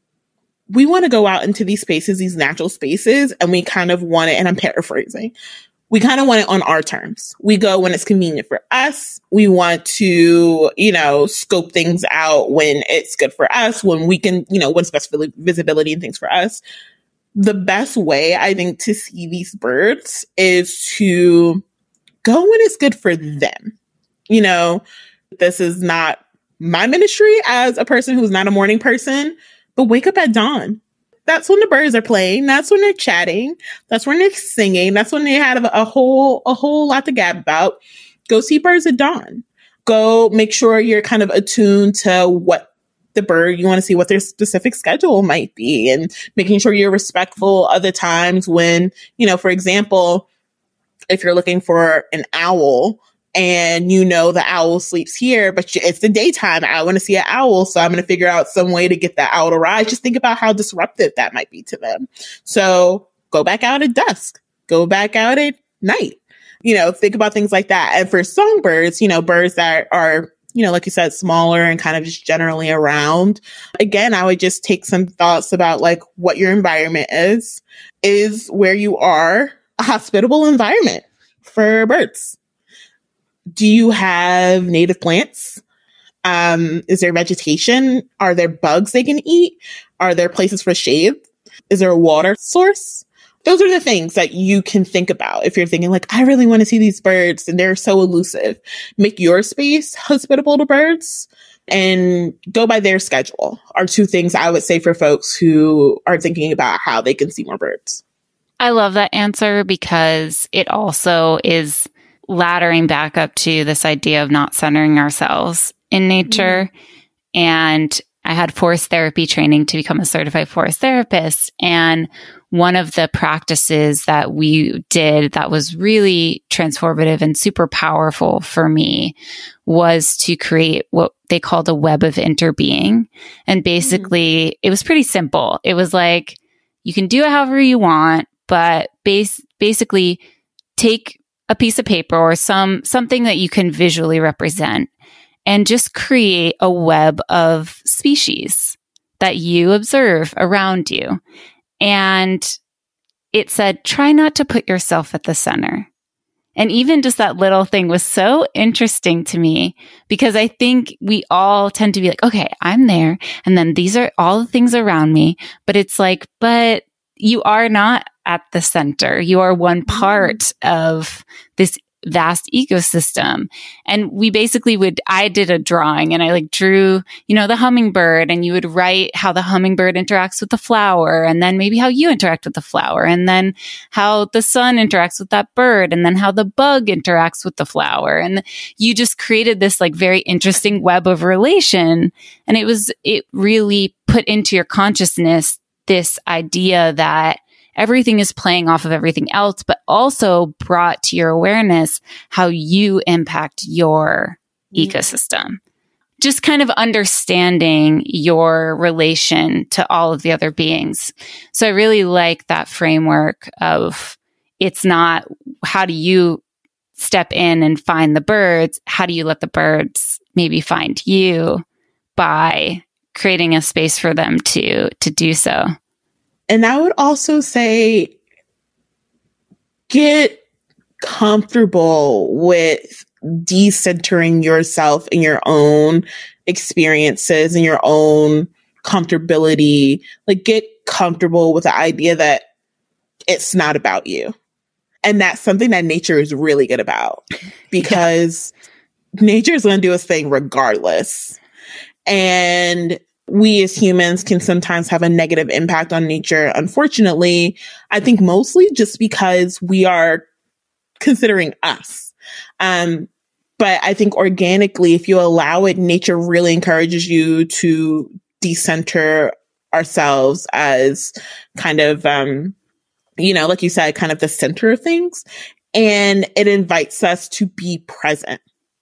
we want to go out into these spaces, these natural spaces, and we kind of want it, and I'm paraphrasing, we kind of want it on our terms. We go when it's convenient for us. We want to, you know, scope things out when it's good for us, when we can, you know, when's best for visibility and things for us. The best way, I think, to see these birds is to go when it's good for them. You know, this is not my ministry as a person who's not a morning person, but wake up at dawn. That's when the birds are playing. That's when they're chatting. That's when they're singing. That's when they have a whole, a whole lot to gab about. Go see birds at dawn. Go make sure you're kind of attuned to what the bird, you want to see what their specific schedule might be, and making sure you're respectful of the times when, you know, for example, if you're looking for an owl, and you know the owl sleeps here, but it's the daytime. I want to see an owl, so I'm going to figure out some way to get that owl to rise. Just think about how disruptive that might be to them. So go back out at dusk. Go back out at night. You know, think about things like that. And for songbirds, you know, birds that are, you know, like you said, smaller and kind of just generally around. Again, I would just take some thoughts about like what your environment is. Is where you are a hospitable environment for birds? Do you have native plants? Um, is there vegetation? Are there bugs they can eat? Are there places for shade? Is there a water source? Those are the things that you can think about if you're thinking like, I really want to see these birds and they're so elusive. Make your space hospitable to birds and go by their schedule are two things I would say for folks who are thinking about how they can see more birds. I love that answer because it also is laddering back up to this idea of not centering ourselves in nature. Mm-hmm. And I had forest therapy training to become a certified forest therapist. And one of the practices that we did that was really transformative and super powerful for me was to create what they called a web of interbeing. And basically, mm-hmm. it was pretty simple. It was like, you can do it however you want, but base, basically take a piece of paper or some something that you can visually represent and just create a web of species that you observe around you. And it said, try not to put yourself at the center. And even just that little thing was so interesting to me because I think we all tend to be like, okay, I'm there. And then these are all the things around me. But it's like, but you are not at the center. You are one part of this vast ecosystem. And we basically would, I did a drawing and I like drew, you know, the hummingbird, and you would write how the hummingbird interacts with the flower, and then maybe how you interact with the flower, and then how the sun interacts with that bird, and then how the bug interacts with the flower. And you just created this like very interesting web of relation. And it was, it really put into your consciousness this idea that everything is playing off of everything else, but also brought to your awareness how you impact your mm. ecosystem. Just kind of understanding your relation to all of the other beings. So I really like that framework of it's not how do you step in and find the birds? How do you let the birds maybe find you by creating a space for them to, to do so? And I would also say, get comfortable with decentering yourself in your own experiences and your own comfortability. Like, get comfortable with the idea that it's not about you. And that's something that nature is really good about, because yeah. nature is going to do its thing regardless. And we as humans can sometimes have a negative impact on nature. Unfortunately, I think mostly just because we are considering us. Um, but I think organically, if you allow it, nature really encourages you to decenter ourselves as kind of, um, you know, like you said, kind of the center of things. And it invites us to be present.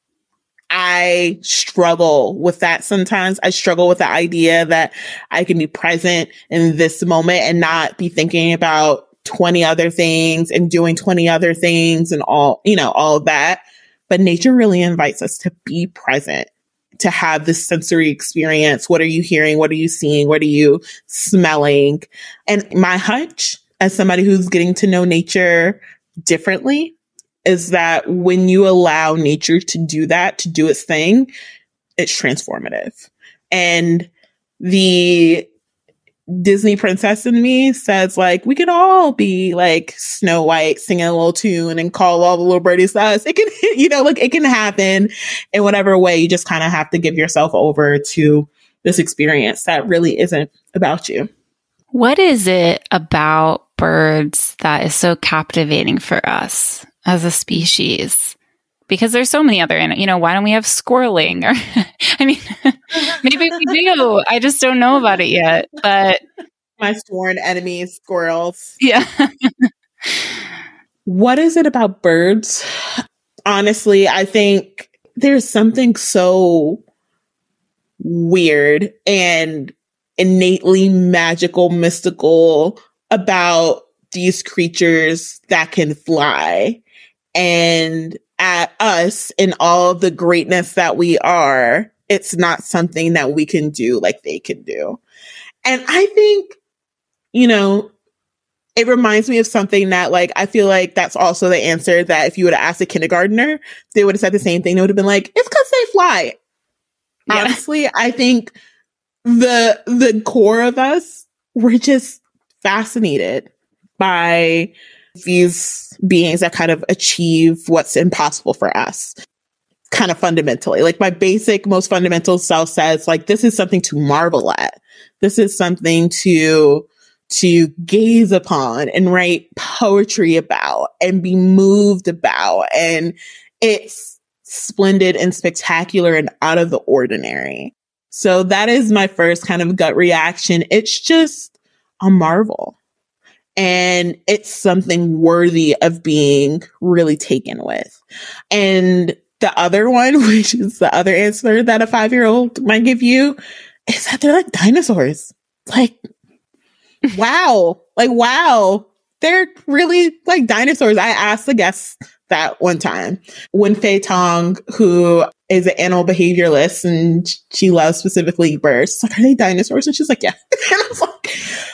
I struggle with that sometimes. I struggle with the idea that I can be present in this moment and not be thinking about twenty other things and doing twenty other things and all, you know, all of that. But nature really invites us to be present, to have this sensory experience. What are you hearing? What are you seeing? What are you smelling? And my hunch, as somebody who's getting to know nature differently, is that when you allow nature to do that, to do its thing, it's transformative. And the Disney princess in me says, like, we could all be like Snow White singing a little tune and call all the little birdies to us. It can, you know, like it can happen in whatever way. You just kind of have to give yourself over to this experience that really isn't about you. What is it about birds that is so captivating for us as a species? Because there's so many other, you know, why don't we have squirreling? Or, I mean, maybe we do. I just don't know about it yet. But my sworn enemies, squirrels. Yeah. What is it about birds? Honestly, I think there's something so weird and innately magical, mystical about these creatures that can fly. And at us in all of the greatness that we are, it's not something that we can do like they can do. And I think, you know, it reminds me of something that, like, I feel like that's also the answer that if you would have asked a kindergartner, they would have said the same thing. They would have been like, it's because they fly. Yeah. Honestly, I think the the core of us, we're just fascinated by these beings that kind of achieve what's impossible for us, kind of fundamentally. Like, my basic, most fundamental self says, like, this is something to marvel at. This is something to to gaze upon and write poetry about and be moved about. And it's splendid and spectacular and out of the ordinary. So that is my first kind of gut reaction. It's just a marvel. And it's something worthy of being really taken with. And the other one, which is the other answer that a five-year-old might give you, is that they're like dinosaurs. Like, wow. Like, wow. They're really like dinosaurs. I asked the guests that one time when Faye Tong, who is an animal behavioralist and she loves specifically birds, like, are they dinosaurs? And she's like, yeah. And I was like,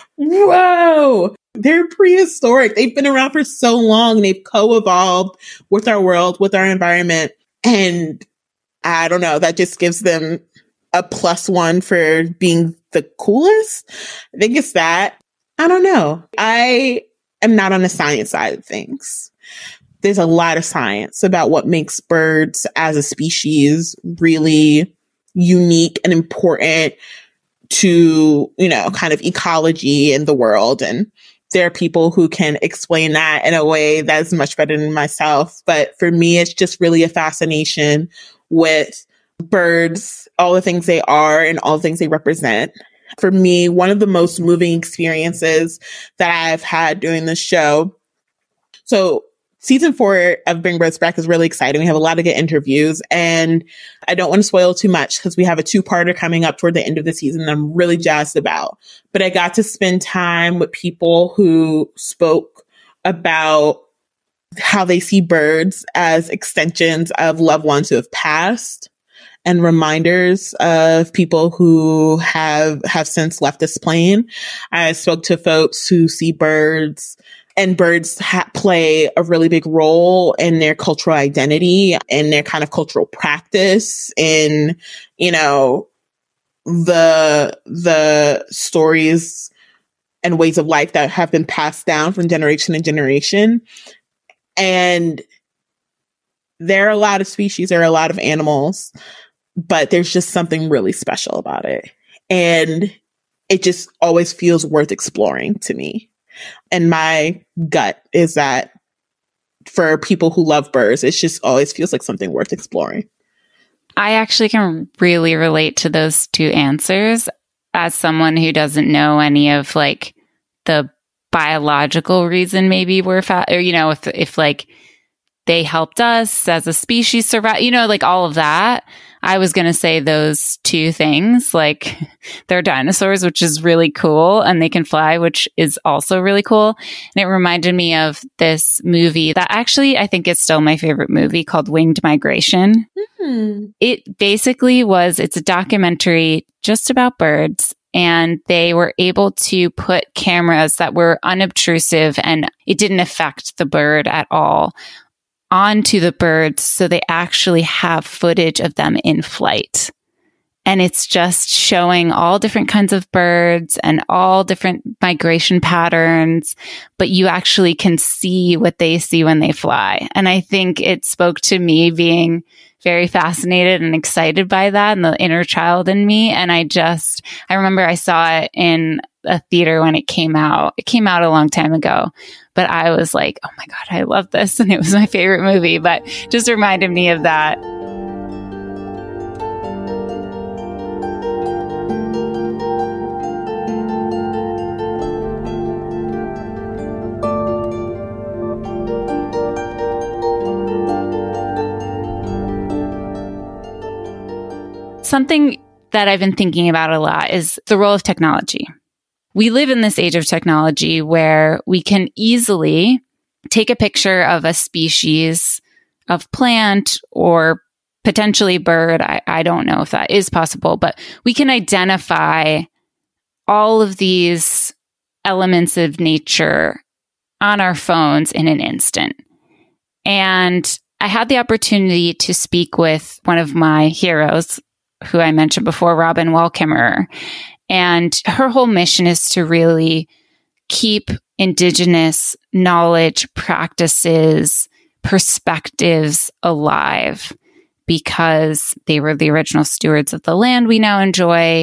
whoa. They're prehistoric. They've been around for so long. They've co-evolved with our world, with our environment. And I don't know, that just gives them a plus one for being the coolest. I think it's that. I don't know. I am not on the science side of things. There's a lot of science about what makes birds as a species really unique and important to, you know, kind of ecology in the world. And there are people who can explain that in a way that's much better than myself. But for me, it's just really a fascination with birds, all the things they are and all the things they represent. For me, one of the most moving experiences that I've had doing this show. So season four of Bring Birds Back is really exciting. We have a lot of good interviews, and I don't want to spoil too much because we have a two-parter coming up toward the end of the season that I'm really jazzed about. But I got to spend time with people who spoke about how they see birds as extensions of loved ones who have passed and reminders of people who have, have since left this plane. I spoke to folks who see birds, and birds ha- play a really big role in their cultural identity and their kind of cultural practice in, you know, the, the stories and ways of life that have been passed down from generation to generation. And there are a lot of species, there are a lot of animals, but there's just something really special about it. And it just always feels worth exploring to me. And my gut is that for people who love birds, it just always feels like something worth exploring. I actually can really relate to those two answers as someone who doesn't know any of like the biological reason maybe we're fat, or, you know, if, if like they helped us as a species survive, you know, like all of that. I was going to say those two things, like they're dinosaurs, which is really cool, and they can fly, which is also really cool. And it reminded me of this movie that actually, I think it's still my favorite movie, called Winged Migration. Mm-hmm. It basically was, it's a documentary just about birds, and they were able to put cameras that were unobtrusive and it didn't affect the bird at all onto the birds, so they actually have footage of them in flight. And it's just showing all different kinds of birds and all different migration patterns, but you actually can see what they see when they fly. And I think it spoke to me being very fascinated and excited by that and the inner child in me. And I just, I remember I saw it in a theater when it came out. It came out a long time ago, but I was like, oh my God, I love this. And it was my favorite movie, but just reminded me of that. Something that I've been thinking about a lot is the role of technology. We live in this age of technology where we can easily take a picture of a species of plant or potentially bird. I, I don't know if that is possible, but we can identify all of these elements of nature on our phones in an instant. And I had the opportunity to speak with one of my heroes, who I mentioned before, Robin Wall Kimmerer. And her whole mission is to really keep Indigenous knowledge, practices, perspectives alive, because they were the original stewards of the land we now enjoy.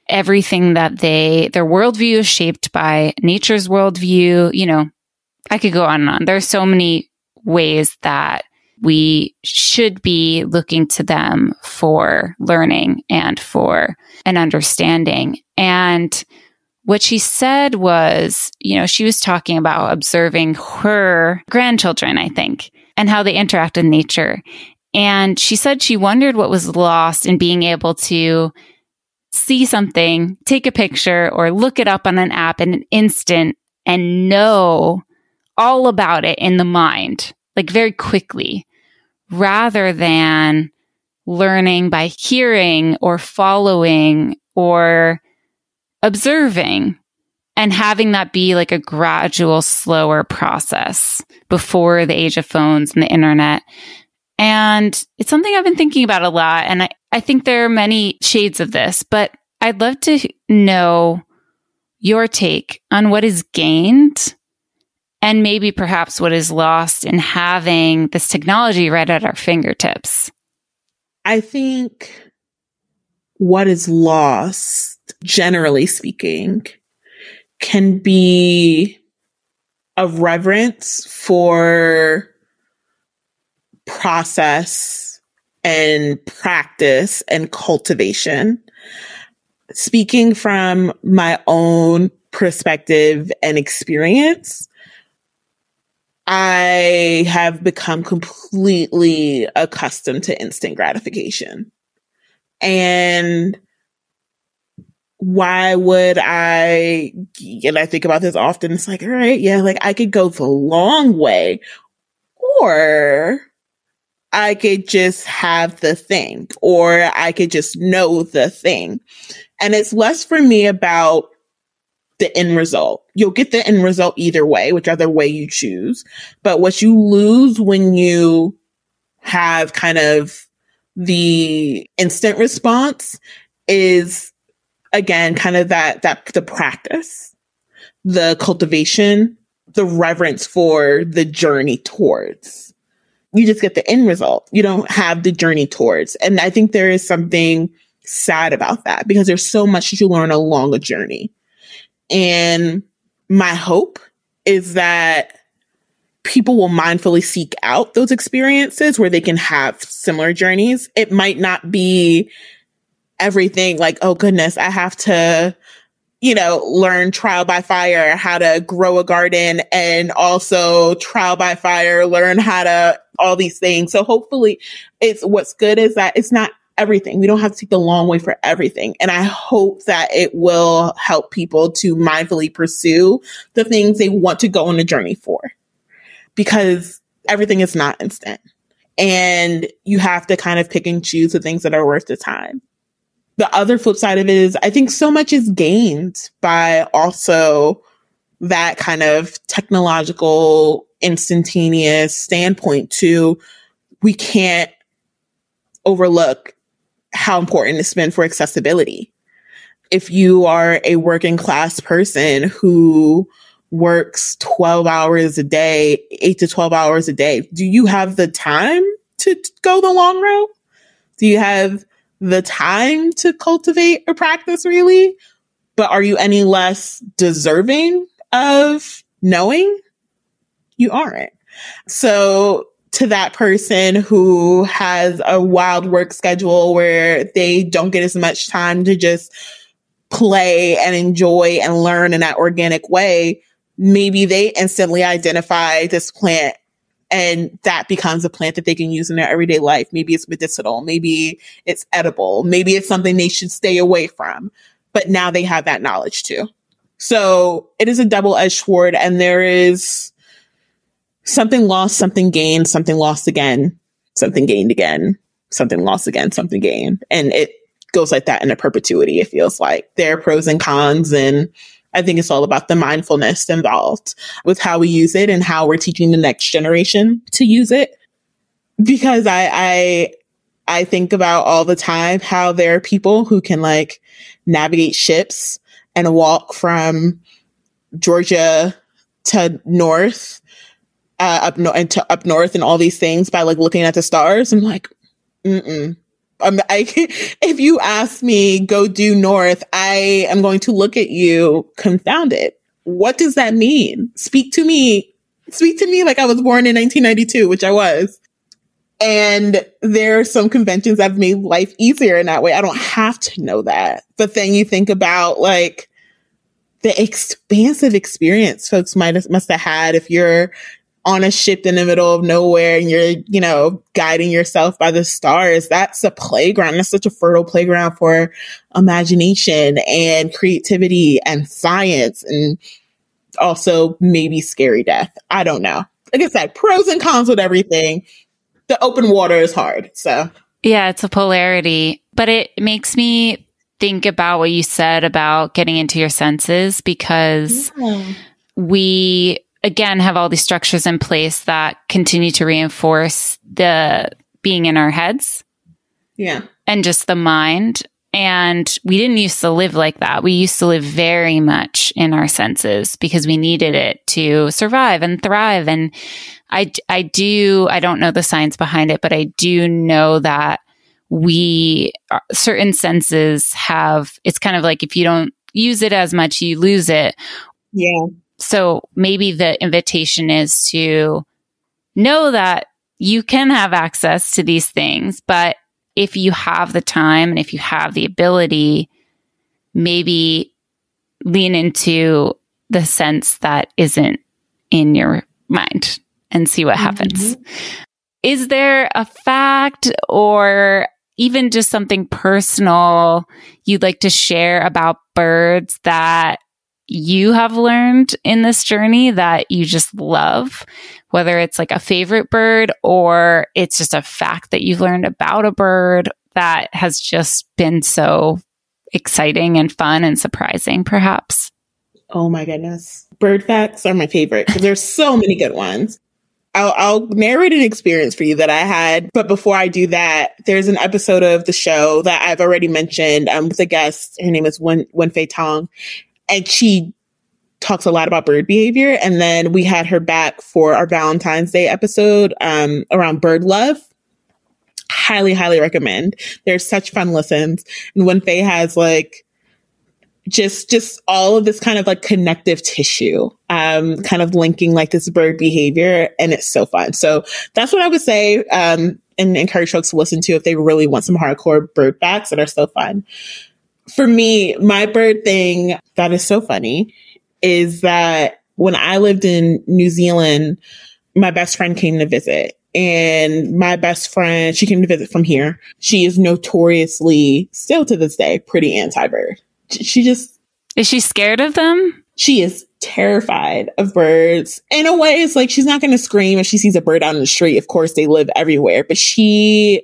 everything that they, their worldview is shaped by nature's worldview. You know, I could go on and on. There are so many ways that we should be looking to them for learning and for an understanding. And what she said was, you know, she was talking about observing her grandchildren, I think, and how they interact with nature. And she said she wondered what was lost in being able to see something, take a picture, or look it up on an app in an instant and know all about it in the mind, like very quickly, rather than learning by hearing or following or observing, and having that be like a gradual, slower process before the age of phones and the internet. And it's something I've been thinking about a lot. And I, I think there are many shades of this, but I'd love to know your take on what is gained and maybe perhaps what is lost in having this technology right at our fingertips. I think what is lost, generally speaking, can be a reverence for process and practice and cultivation. Speaking from my own perspective and experience, I have become completely accustomed to instant gratification. And why would I, and I think about this often, it's like, all right, yeah, like I could go the long way, or I could just have the thing, or I could just know the thing. And it's less for me about the end result. You'll get the end result either way, whichever way you choose. But what you lose when you have kind of the instant response is, again, kind of that, that the practice, the cultivation, the reverence for the journey towards. You just get the end result. You don't have the journey towards. And I think there is something sad about that, because there's so much that you learn along a journey. And my hope is that people will mindfully seek out those experiences where they can have similar journeys. It might not be everything like, oh goodness, I have to, you know, learn trial by fire, how to grow a garden, and also trial by fire, learn how to all these things. So hopefully it's what's good is that it's not everything. We don't have to take the long way for everything. And I hope that it will help people to mindfully pursue the things they want to go on a journey for, because everything is not instant. And you have to kind of pick and choose the things that are worth the time. The other flip side of it is I think so much is gained by also that kind of technological, instantaneous standpoint too. We can't overlook how important it's been for accessibility. If you are a working class person who works twelve hours a day, eight to twelve hours a day, do you have the time to go the long road? Do you have the time to cultivate or practice really? But are you any less deserving of knowing? You aren't. So to that person who has a wild work schedule where they don't get as much time to just play and enjoy and learn in that organic way, maybe they instantly identify this plant and that becomes a plant that they can use in their everyday life. Maybe it's medicinal. Maybe it's edible. Maybe it's something they should stay away from. But now they have that knowledge too. So it is a double-edged sword, and there is something lost, something gained, something lost again, something gained again, something lost again, something gained. And it goes like that in a perpetuity, it feels like. There are pros and cons, and I think it's all about the mindfulness involved with how we use it and how we're teaching the next generation to use it. Because I, I, I think about all the time how there are people who can like navigate ships and walk from Georgia to north, uh, up north and to up north and all these things by like looking at the stars. I'm like, mm-mm. Um, I, if you ask me, go due north, I am going to look at you confounded. What does that mean? Speak to me. Speak to me like I was born in nineteen ninety-two, which I was. And there are some conventions that have made life easier in that way. I don't have to know that. But then you think about like the expansive experience folks might have, must have had if you're on a ship in the middle of nowhere and you're, you know, guiding yourself by the stars. That's a playground. That's such a fertile playground for imagination and creativity and science and also maybe scary death. I don't know. Like I said, pros and cons with everything. The open water is hard. So yeah, it's a polarity, but it makes me think about what you said about getting into your senses because yeah. we, again, have all these structures in place that continue to reinforce the being in our heads. Yeah. And just the mind. And we didn't used to live like that. We used to live very much in our senses because we needed it to survive and thrive. And I, I do, I don't know the science behind it, but I do know that we, certain senses have, it's kind of like if you don't use it as much, you lose it. Yeah. So maybe the invitation is to know that you can have access to these things, but if you have the time and if you have the ability, maybe lean into the sense that isn't in your mind and see what happens. Mm-hmm. Is there a fact or even just something personal you'd like to share about birds that you have learned in this journey that you just love, whether it's like a favorite bird or it's just a fact that you've learned about a bird that has just been so exciting and fun and surprising, perhaps? Oh my goodness. Bird facts are my favorite because there's so many good ones. I'll, I'll narrate an experience for you that I had. But before I do that, there's an episode of the show that I've already mentioned um, with a guest. Her name is Wen, Wen-Fei Tong. And she talks a lot about bird behavior. And then we had her back for our Valentine's Day episode um, around bird love. Highly, highly recommend. They're such fun listens. And Wen-Fei has like just just all of this kind of like connective tissue, um, kind of linking like this bird behavior. And it's so fun. So that's what I would say um, and encourage folks to listen to if they really want some hardcore bird facts that are so fun. For me, my bird thing that is so funny is that when I lived in New Zealand, my best friend came to visit. And my best friend, she came to visit from here. She is notoriously, still to this day, pretty anti-bird. She just... Is she scared of them? She is terrified of birds. In a way, it's like she's not going to scream if she sees a bird out in the street. Of course, they live everywhere. But she...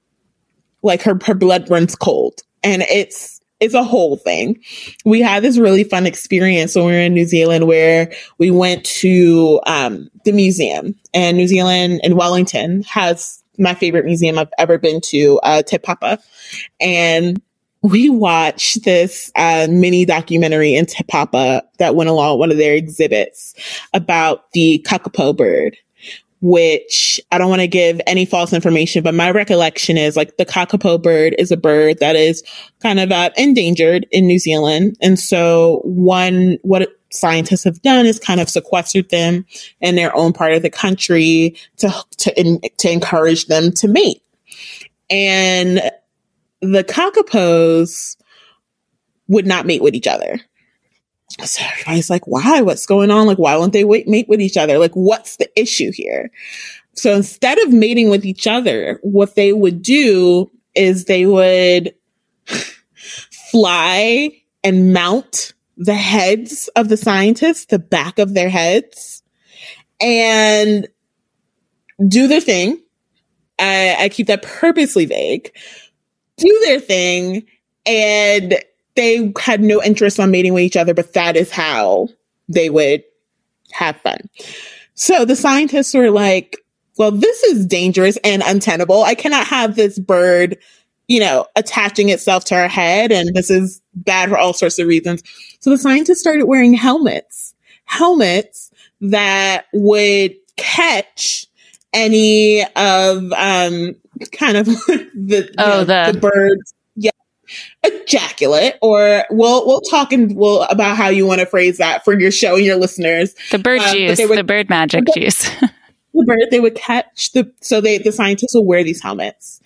Like, her, her blood runs cold. And it's... It's a whole thing. We had this really fun experience when we were in New Zealand where we went to um, the museum. And New Zealand in Wellington has my favorite museum I've ever been to, uh, Te Papa. And we watched this uh, mini documentary in Te Papa that went along with one of their exhibits about the kakapo bird, which I don't want to give any false information, but my recollection is like the kakapo bird is a bird that is kind of uh, endangered in New Zealand. And so one, what scientists have done is kind of sequestered them in their own part of the country to, to, in, to encourage them to mate. And the kakapos would not mate with each other. So everybody's like, why? What's going on? Like, why won't they wait, mate with each other? Like, what's the issue here? So instead of mating with each other, what they would do is they would fly and mount the heads of the scientists, the back of their heads, and do their thing. I, I keep that purposely vague. Do their thing, and they had no interest on mating with each other, but that is how they would have fun. So the scientists were like, well, this is dangerous and untenable. I cannot have this bird, you know, attaching itself to our head. And this is bad for all sorts of reasons. So the scientists started wearing helmets, helmets that would catch any of um, kind of the, oh, know, the, the birds. Yeah. Ejaculate, or we'll, we'll talk and we'll about how you want to phrase that for your show and your listeners. The bird um, juice, would, the bird magic the, juice. The bird, they would catch the, so they, the scientists will wear these helmets.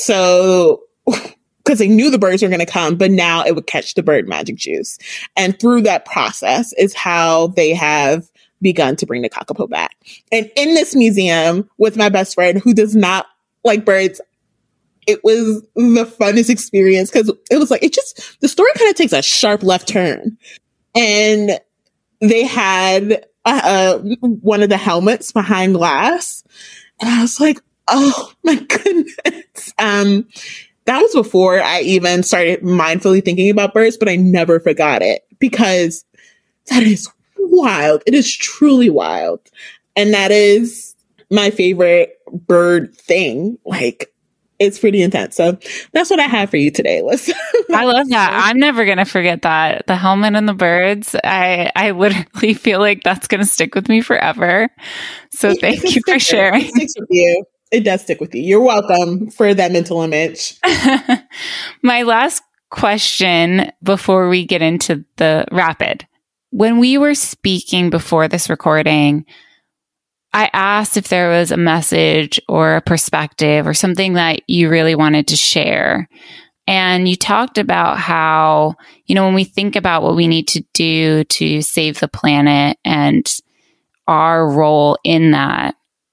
So, because they knew the birds were going to come, but now it would catch the bird magic juice. And through that process is how they have begun to bring the kakapo back. And in this museum with my best friend who does not like birds, it was the funnest experience because it was like, it just, the story kind of takes a sharp left turn. And they had uh, one of the helmets behind glass. And I was like, oh my goodness. Um, that was before I even started mindfully thinking about birds, but I never forgot it because that is wild. It is truly wild. And that is my favorite bird thing. Like, it's pretty intense. So that's what I have for you today, Liz. I love that. I'm never going to forget that. The helmet and the birds. I, I literally feel like that's going to stick with me forever. So it, thank you for sharing. It sticks with you. It does stick with you. You're welcome for that mental image. My last question before we get into the rapid. When we were speaking before this recording, I asked if there was a message or a perspective or something that you really wanted to share. And you talked about how, you know, when we think about what we need to do to save the planet and our role in that,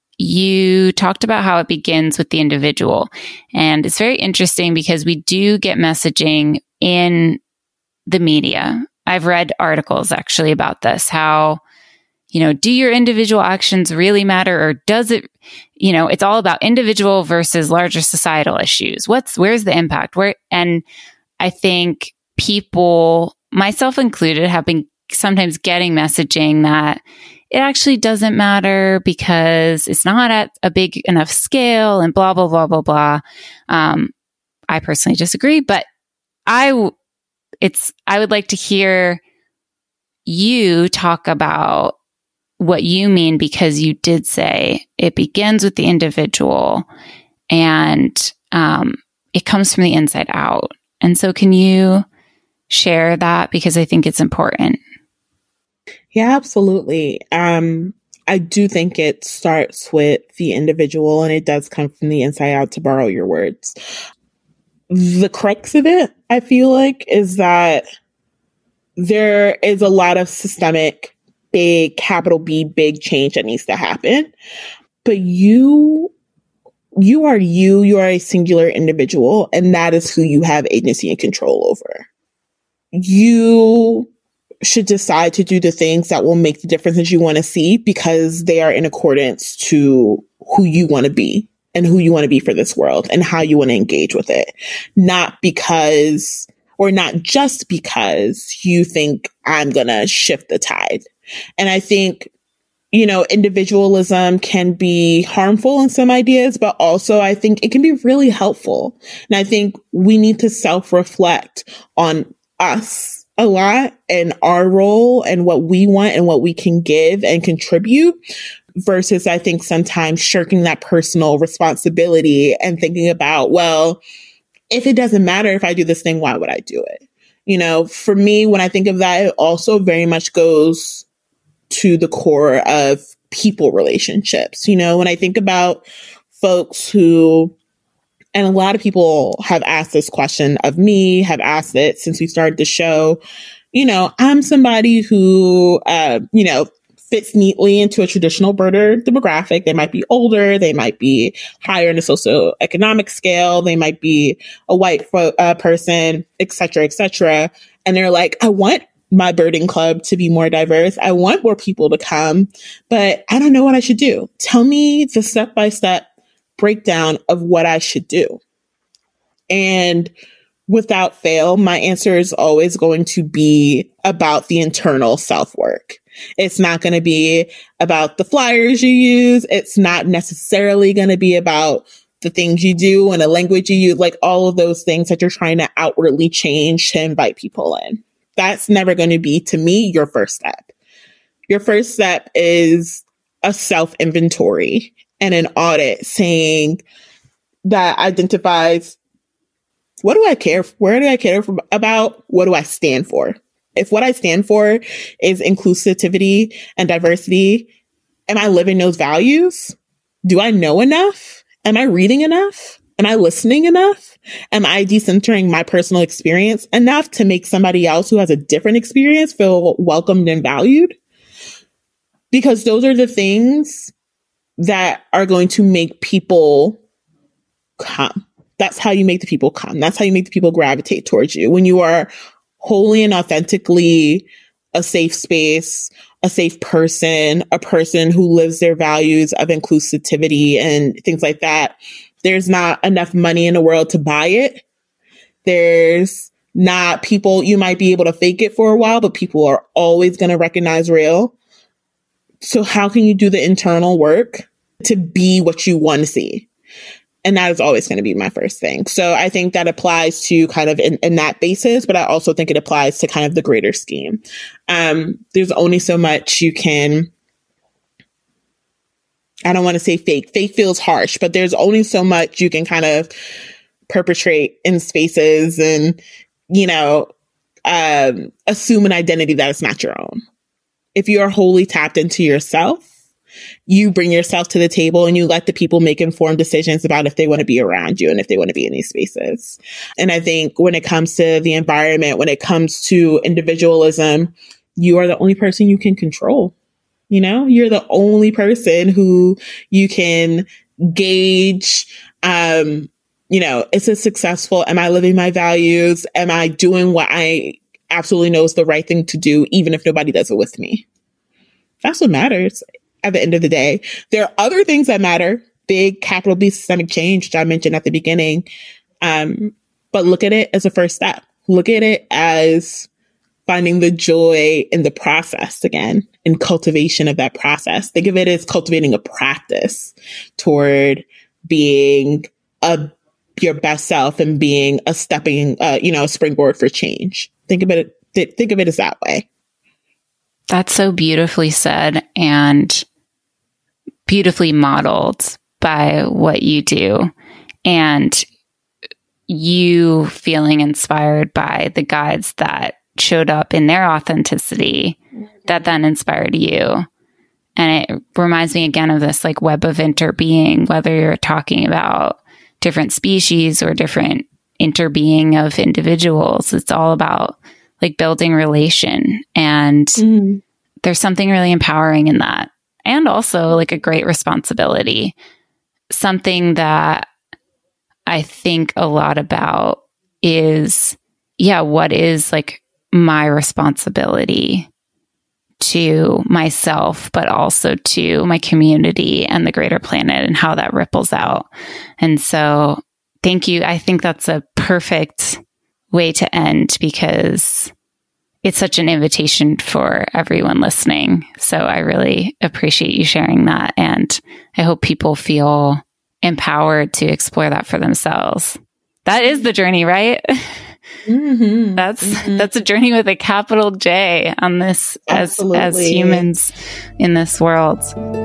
you talked about how it begins with the individual. And it's very interesting because we do get messaging in the media. I've read articles actually about this, how, you know, do your individual actions really matter, or does it, you know, it's all about individual versus larger societal issues. What's, where's the impact? Where, and I think people, myself included, have been sometimes getting messaging that it actually doesn't matter because it's not at a big enough scale and blah, blah, blah, blah, blah. Um, I personally disagree, but I, it's, I would like to hear you talk about what you mean, because you did say it begins with the individual and um, it comes from the inside out. And so can you share that? Because I think it's important. Yeah, absolutely. Um, I do think it starts with the individual and it does come from the inside out, to borrow your words. The crux of it, I feel like, is that there is a lot of systemic big, capital B, big change that needs to happen. But you, you are you, you are a singular individual, and that is who you have agency and control over. You should decide to do the things that will make the difference that you want to see because they are in accordance to who you want to be and who you want to be for this world and how you want to engage with it. Not because, or not just because you think I'm going to shift the tide. And I think, you know, individualism can be harmful in some ideas, but also I think it can be really helpful. And I think we need to self-reflect on us a lot and our role and what we want and what we can give and contribute versus I think sometimes shirking that personal responsibility and thinking about, well, if it doesn't matter if I do this thing, why would I do it? You know, for me, when I think of that, it also very much goes to the core of people relationships. You know, when I think about folks who, and a lot of people have asked this question of me, have asked it since we started the show, you know, I'm somebody who, uh, you know, fits neatly into a traditional birder demographic. They might be older, they might be higher in the socioeconomic scale, they might be a white fo- uh, person, et cetera, et cetera. And they're like, I want my birding club to be more diverse. I want more people to come, but I don't know what I should do. Tell me the step-by-step breakdown of what I should do. And without fail, my answer is always going to be about the internal self-work. It's not going to be about the flyers you use. It's not necessarily going to be about the things you do and the language you use, like all of those things that you're trying to outwardly change to invite people in. That's never going to be, to me, your first step. Your first step is a self-inventory and an audit saying, that identifies, what do I care? Where do I care for, about? What do I stand for? If what I stand for is inclusivity and diversity, am I living those values? Do I know enough? Am I reading enough? Am I listening enough? Am I decentering my personal experience enough to make somebody else who has a different experience feel welcomed and valued? Because those are the things that are going to make people come. That's how you make the people come. That's how you make the people gravitate towards you. When you are wholly and authentically a safe space, a safe person, a person who lives their values of inclusivity and things like that, there's not enough money in the world to buy it. There's not people, you might be able to fake it for a while, but people are always going to recognize real. So how can you do the internal work to be what you want to see? And that is always going to be my first thing. So I think that applies to kind of in, in that basis, but I also think it applies to kind of the greater scheme. Um, there's only so much you can, I don't want to say fake. Fake feels harsh, but there's only so much you can kind of perpetrate in spaces and, you know, um, assume an identity that is not your own. If you are wholly tapped into yourself, you bring yourself to the table and you let the people make informed decisions about if they want to be around you and if they want to be in these spaces. And I think when it comes to the environment, when it comes to individualism, you are the only person you can control. You know, you're the only person who you can gauge, um, you know, is it successful? Am I living my values? Am I doing what I absolutely know is the right thing to do, even if nobody does it with me? That's what matters. At the end of the day, there are other things that matter, big capital B systemic change, which I mentioned at the beginning. Um, but look at it as a first step. Look at it as finding the joy in the process again, in cultivation of that process. Think of it as cultivating a practice toward being a your best self and being a stepping, uh, you know, a springboard for change. Think of it. Th- think of it as that way. That's so beautifully said and beautifully modeled by what you do, and you feeling inspired by the guides that showed up in their authenticity that then inspired you. And it reminds me again of this like web of interbeing, whether you're talking about different species or different interbeing of individuals. It's all about like building relation. And mm-hmm. there's something really empowering in that. And also like a great responsibility. Something that I think a lot about is, yeah, what is like my responsibility to myself, but also to my community and the greater planet and how that ripples out. And so thank you. I think that's a perfect way to end because it's such an invitation for everyone listening. So I really appreciate you sharing that. And I hope people feel empowered to explore that for themselves. That is the journey, right? Mm-hmm. That's mm-hmm. that's a journey with a capital J on this as, as humans in this world.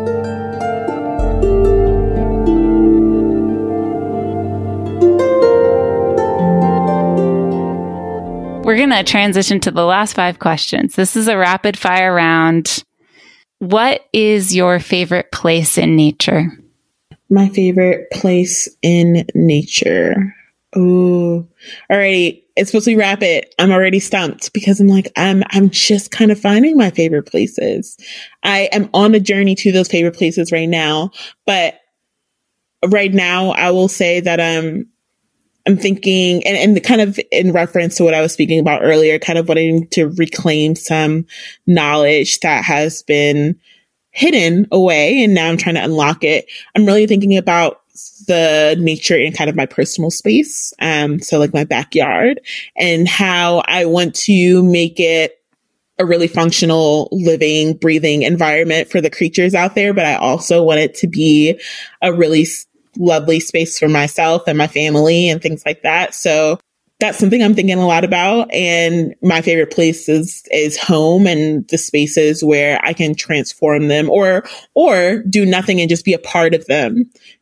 We're going to transition to the last five questions. This is a rapid fire round. What is your favorite place in nature? My favorite place in nature. Ooh. Alrighty. It's supposed to be rapid. I'm already stumped because I'm like, I'm, I'm just kind of finding my favorite places. I am on a journey to those favorite places right now. But right now I will say that I'm, I'm thinking, and, and kind of in reference to what I was speaking about earlier, kind of wanting to reclaim some knowledge that has been hidden away. And now I'm trying to unlock it. I'm really thinking about the nature in kind of my personal space. Um, so like my backyard and how I want to make it a really functional, living, breathing environment for the creatures out there. But I also want it to be a really lovely space for myself and my family and things like that. So that's something I'm thinking a lot about. And my favorite place is, is home and the spaces where I can transform them or, or do nothing and just be a part of them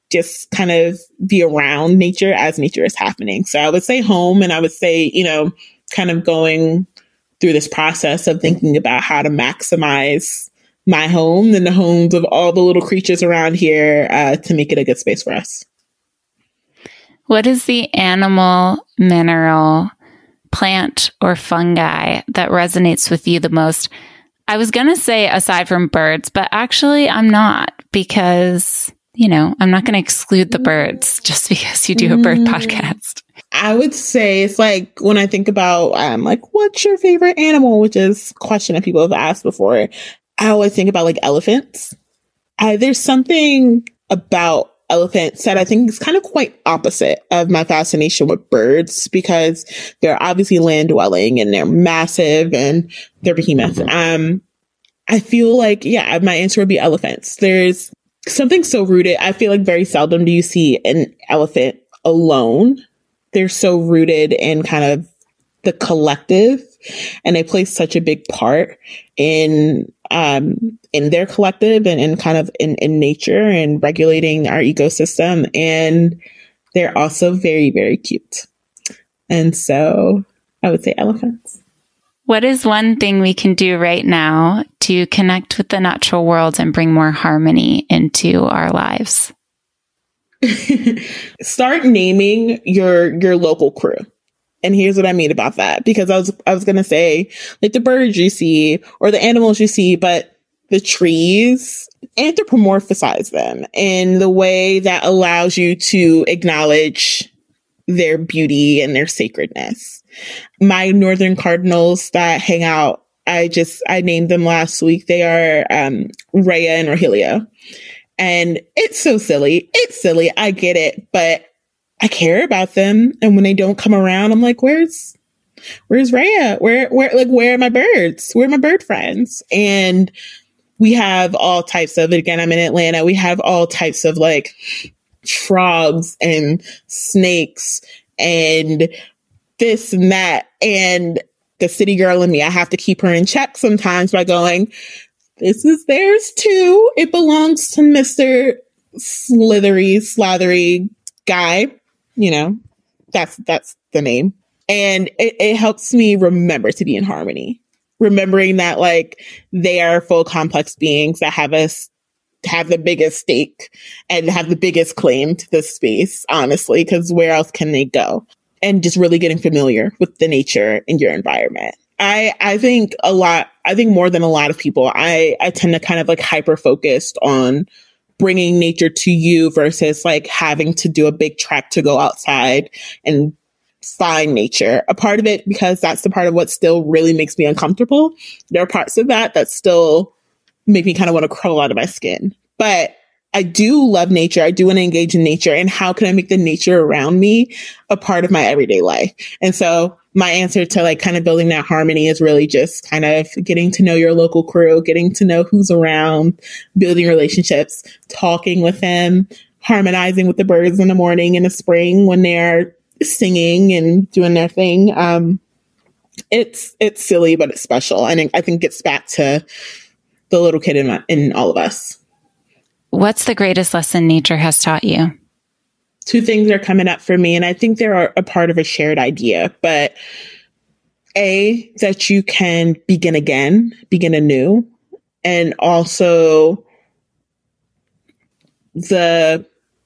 just kind of be around nature as nature is happening. So I would say home, and I would say, you know, kind of going through this process of thinking about how to maximize my home and the homes of all the little creatures around here uh, to make it a good space for us. What is the animal, mineral, plant, or fungi that resonates with you the most? I was going to say aside from birds, but actually I'm not, because, you know, I'm not going to exclude the birds just because you do a bird mm. podcast. I would say it's like when I think about, um, like, what's your favorite animal, which is a question that people have asked before. I always think about like elephants. I, there's something about elephants that I think is kind of quite opposite of my fascination with birds, because they're obviously land dwelling and they're massive and they're behemoths. Um, I feel like, yeah, my answer would be elephants. There's something so rooted. I feel like very seldom do you see an elephant alone. They're so rooted in kind of the collective, and they play such a big part in um, in their collective and in kind of in, in nature and regulating our ecosystem. And they're also very, very cute. And so I would say elephants. What is one thing we can do right now to connect with the natural world and bring more harmony into our lives? Start naming your your local crew. And here's what I mean about that, because I was I was gonna say like the birds you see or the animals you see, but the trees, anthropomorphize them in the way that allows you to acknowledge their beauty and their sacredness. My northern cardinals that hang out, I just I named them last week. They are um, Rhea and Rogelio. And it's so silly. It's silly. I get it, but I care about them. And when they don't come around, I'm like, where's, where's Rhea? Where, where, like, where are my birds? Where are my bird friends? And we have all types of, again, I'm in Atlanta. We have all types of like frogs and snakes and this and that. And the city girl in me, I have to keep her in check sometimes by going, this is theirs too. It belongs to Mister Slithery, Slathery guy. You know, that's, that's the name. And it, it helps me remember to be in harmony, remembering that like they are full complex beings that have us have the biggest stake and have the biggest claim to this space, honestly, because where else can they go? And just really getting familiar with the nature in your environment. I, I think a lot, I think more than a lot of people, I, I tend to kind of like hyper focused on bringing nature to you versus like having to do a big trek to go outside and find nature. A part of it, because that's the part of what still really makes me uncomfortable. There are parts of that that still make me kind of want to crawl out of my skin. But I do love nature. I do want to engage in nature. And how can I make the nature around me a part of my everyday life? And so my answer to like kind of building that harmony is really just kind of getting to know your local crew, getting to know who's around, building relationships, talking with them, harmonizing with the birds in the morning and the spring when they're singing and doing their thing. Um, it's, it's silly, but it's special. And I think it gets back to the little kid in, in all of us. What's the greatest lesson nature has taught you? Two things are coming up for me, and I think they're a part of a shared idea. But A, that you can begin again, begin anew, and also the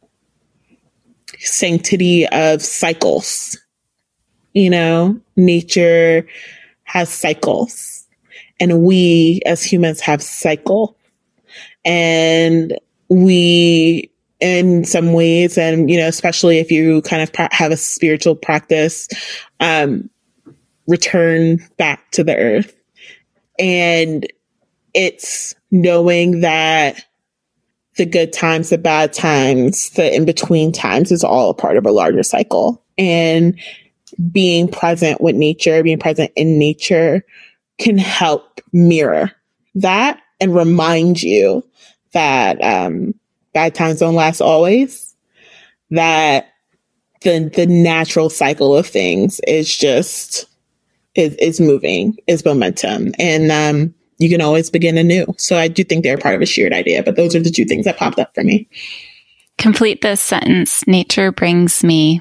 sanctity of cycles. You know, nature has cycles, and we as humans have cycle. And we, in some ways, and, you know, especially if you kind of pra- have a spiritual practice, um, return back to the earth. And it's knowing that the good times, the bad times, the in-between times is all a part of a larger cycle. And being present with nature, being present in nature can help mirror that and remind you that um, bad times don't last always, that the the natural cycle of things is just, is, is moving, is momentum. And um, you can always begin anew. So I do think they're part of a shared idea, but those are the two things that popped up for me. Complete this sentence. Nature brings me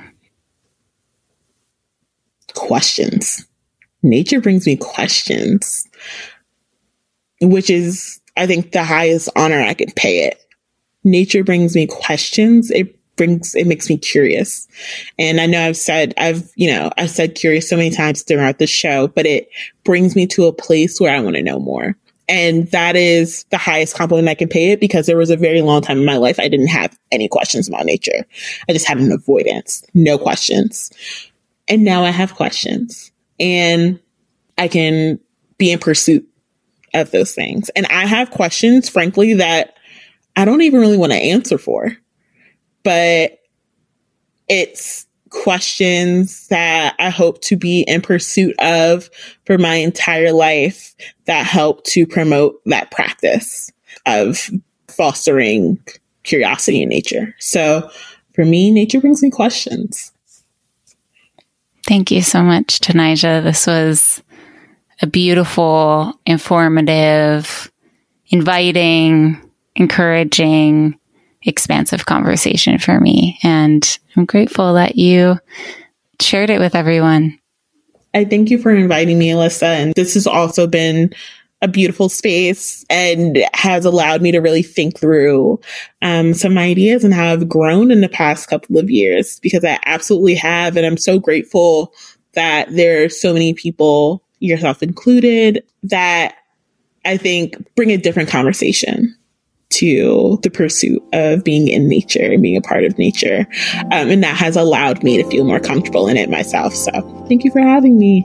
questions. Nature brings me questions, which is, I think, the highest honor I could pay it. Nature brings me questions. It brings, it makes me curious. And I know I've said, I've, you know, I've said curious so many times throughout the show, but it brings me to a place where I want to know more. And that is the highest compliment I can pay it, because there was a very long time in my life I didn't have any questions about nature. I just had an avoidance, no questions. And now I have questions, and I can be in pursuit of those things. And I have questions, frankly, that I don't even really want to answer for, but it's questions that I hope to be in pursuit of for my entire life that help to promote that practice of fostering curiosity in nature. So for me, nature brings me questions. Thank you so much, Tanijah. This was a beautiful, informative, inviting, encouraging, expansive conversation for me. And I'm grateful that you shared it with everyone. I thank you for inviting me, Alyssa. And this has also been a beautiful space and has allowed me to really think through um, some ideas and how I've grown in the past couple of years, because I absolutely have. And I'm so grateful that there are so many people, yourself included, that I think bring a different conversation to the pursuit of being in nature and being a part of nature. Um, and that has allowed me to feel more comfortable in it myself. So thank you for having me.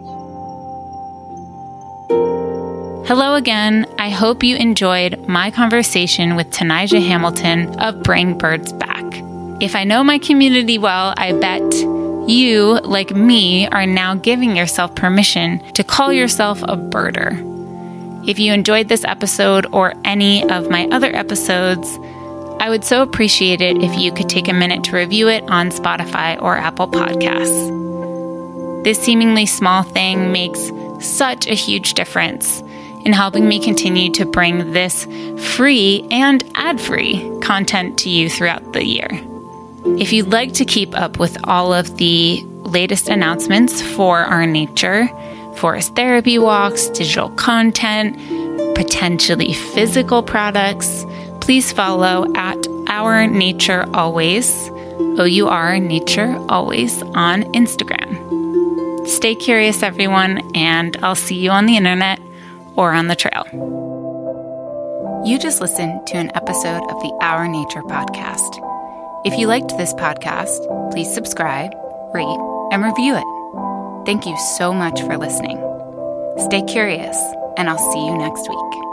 Hello again. I hope you enjoyed my conversation with Tanijah Hamilton of Bring Birds Back. If I know my community well, I bet you, like me, are now giving yourself permission to call yourself a birder. If you enjoyed this episode or any of my other episodes, I would so appreciate it if you could take a minute to review it on Spotify or Apple Podcasts. This seemingly small thing makes such a huge difference in helping me continue to bring this free and ad-free content to you throughout the year. If you'd like to keep up with all of the latest announcements for our nature, forest therapy walks, digital content, potentially physical products, please follow at Our Nature Always, O U R Nature Always, on Instagram. Stay curious, everyone, and I'll see you on the internet or on the trail. You just listened to an episode of the Our Nature podcast. If you liked this podcast, please subscribe, rate, and review it. Thank you so much for listening. Stay curious, and I'll see you next week.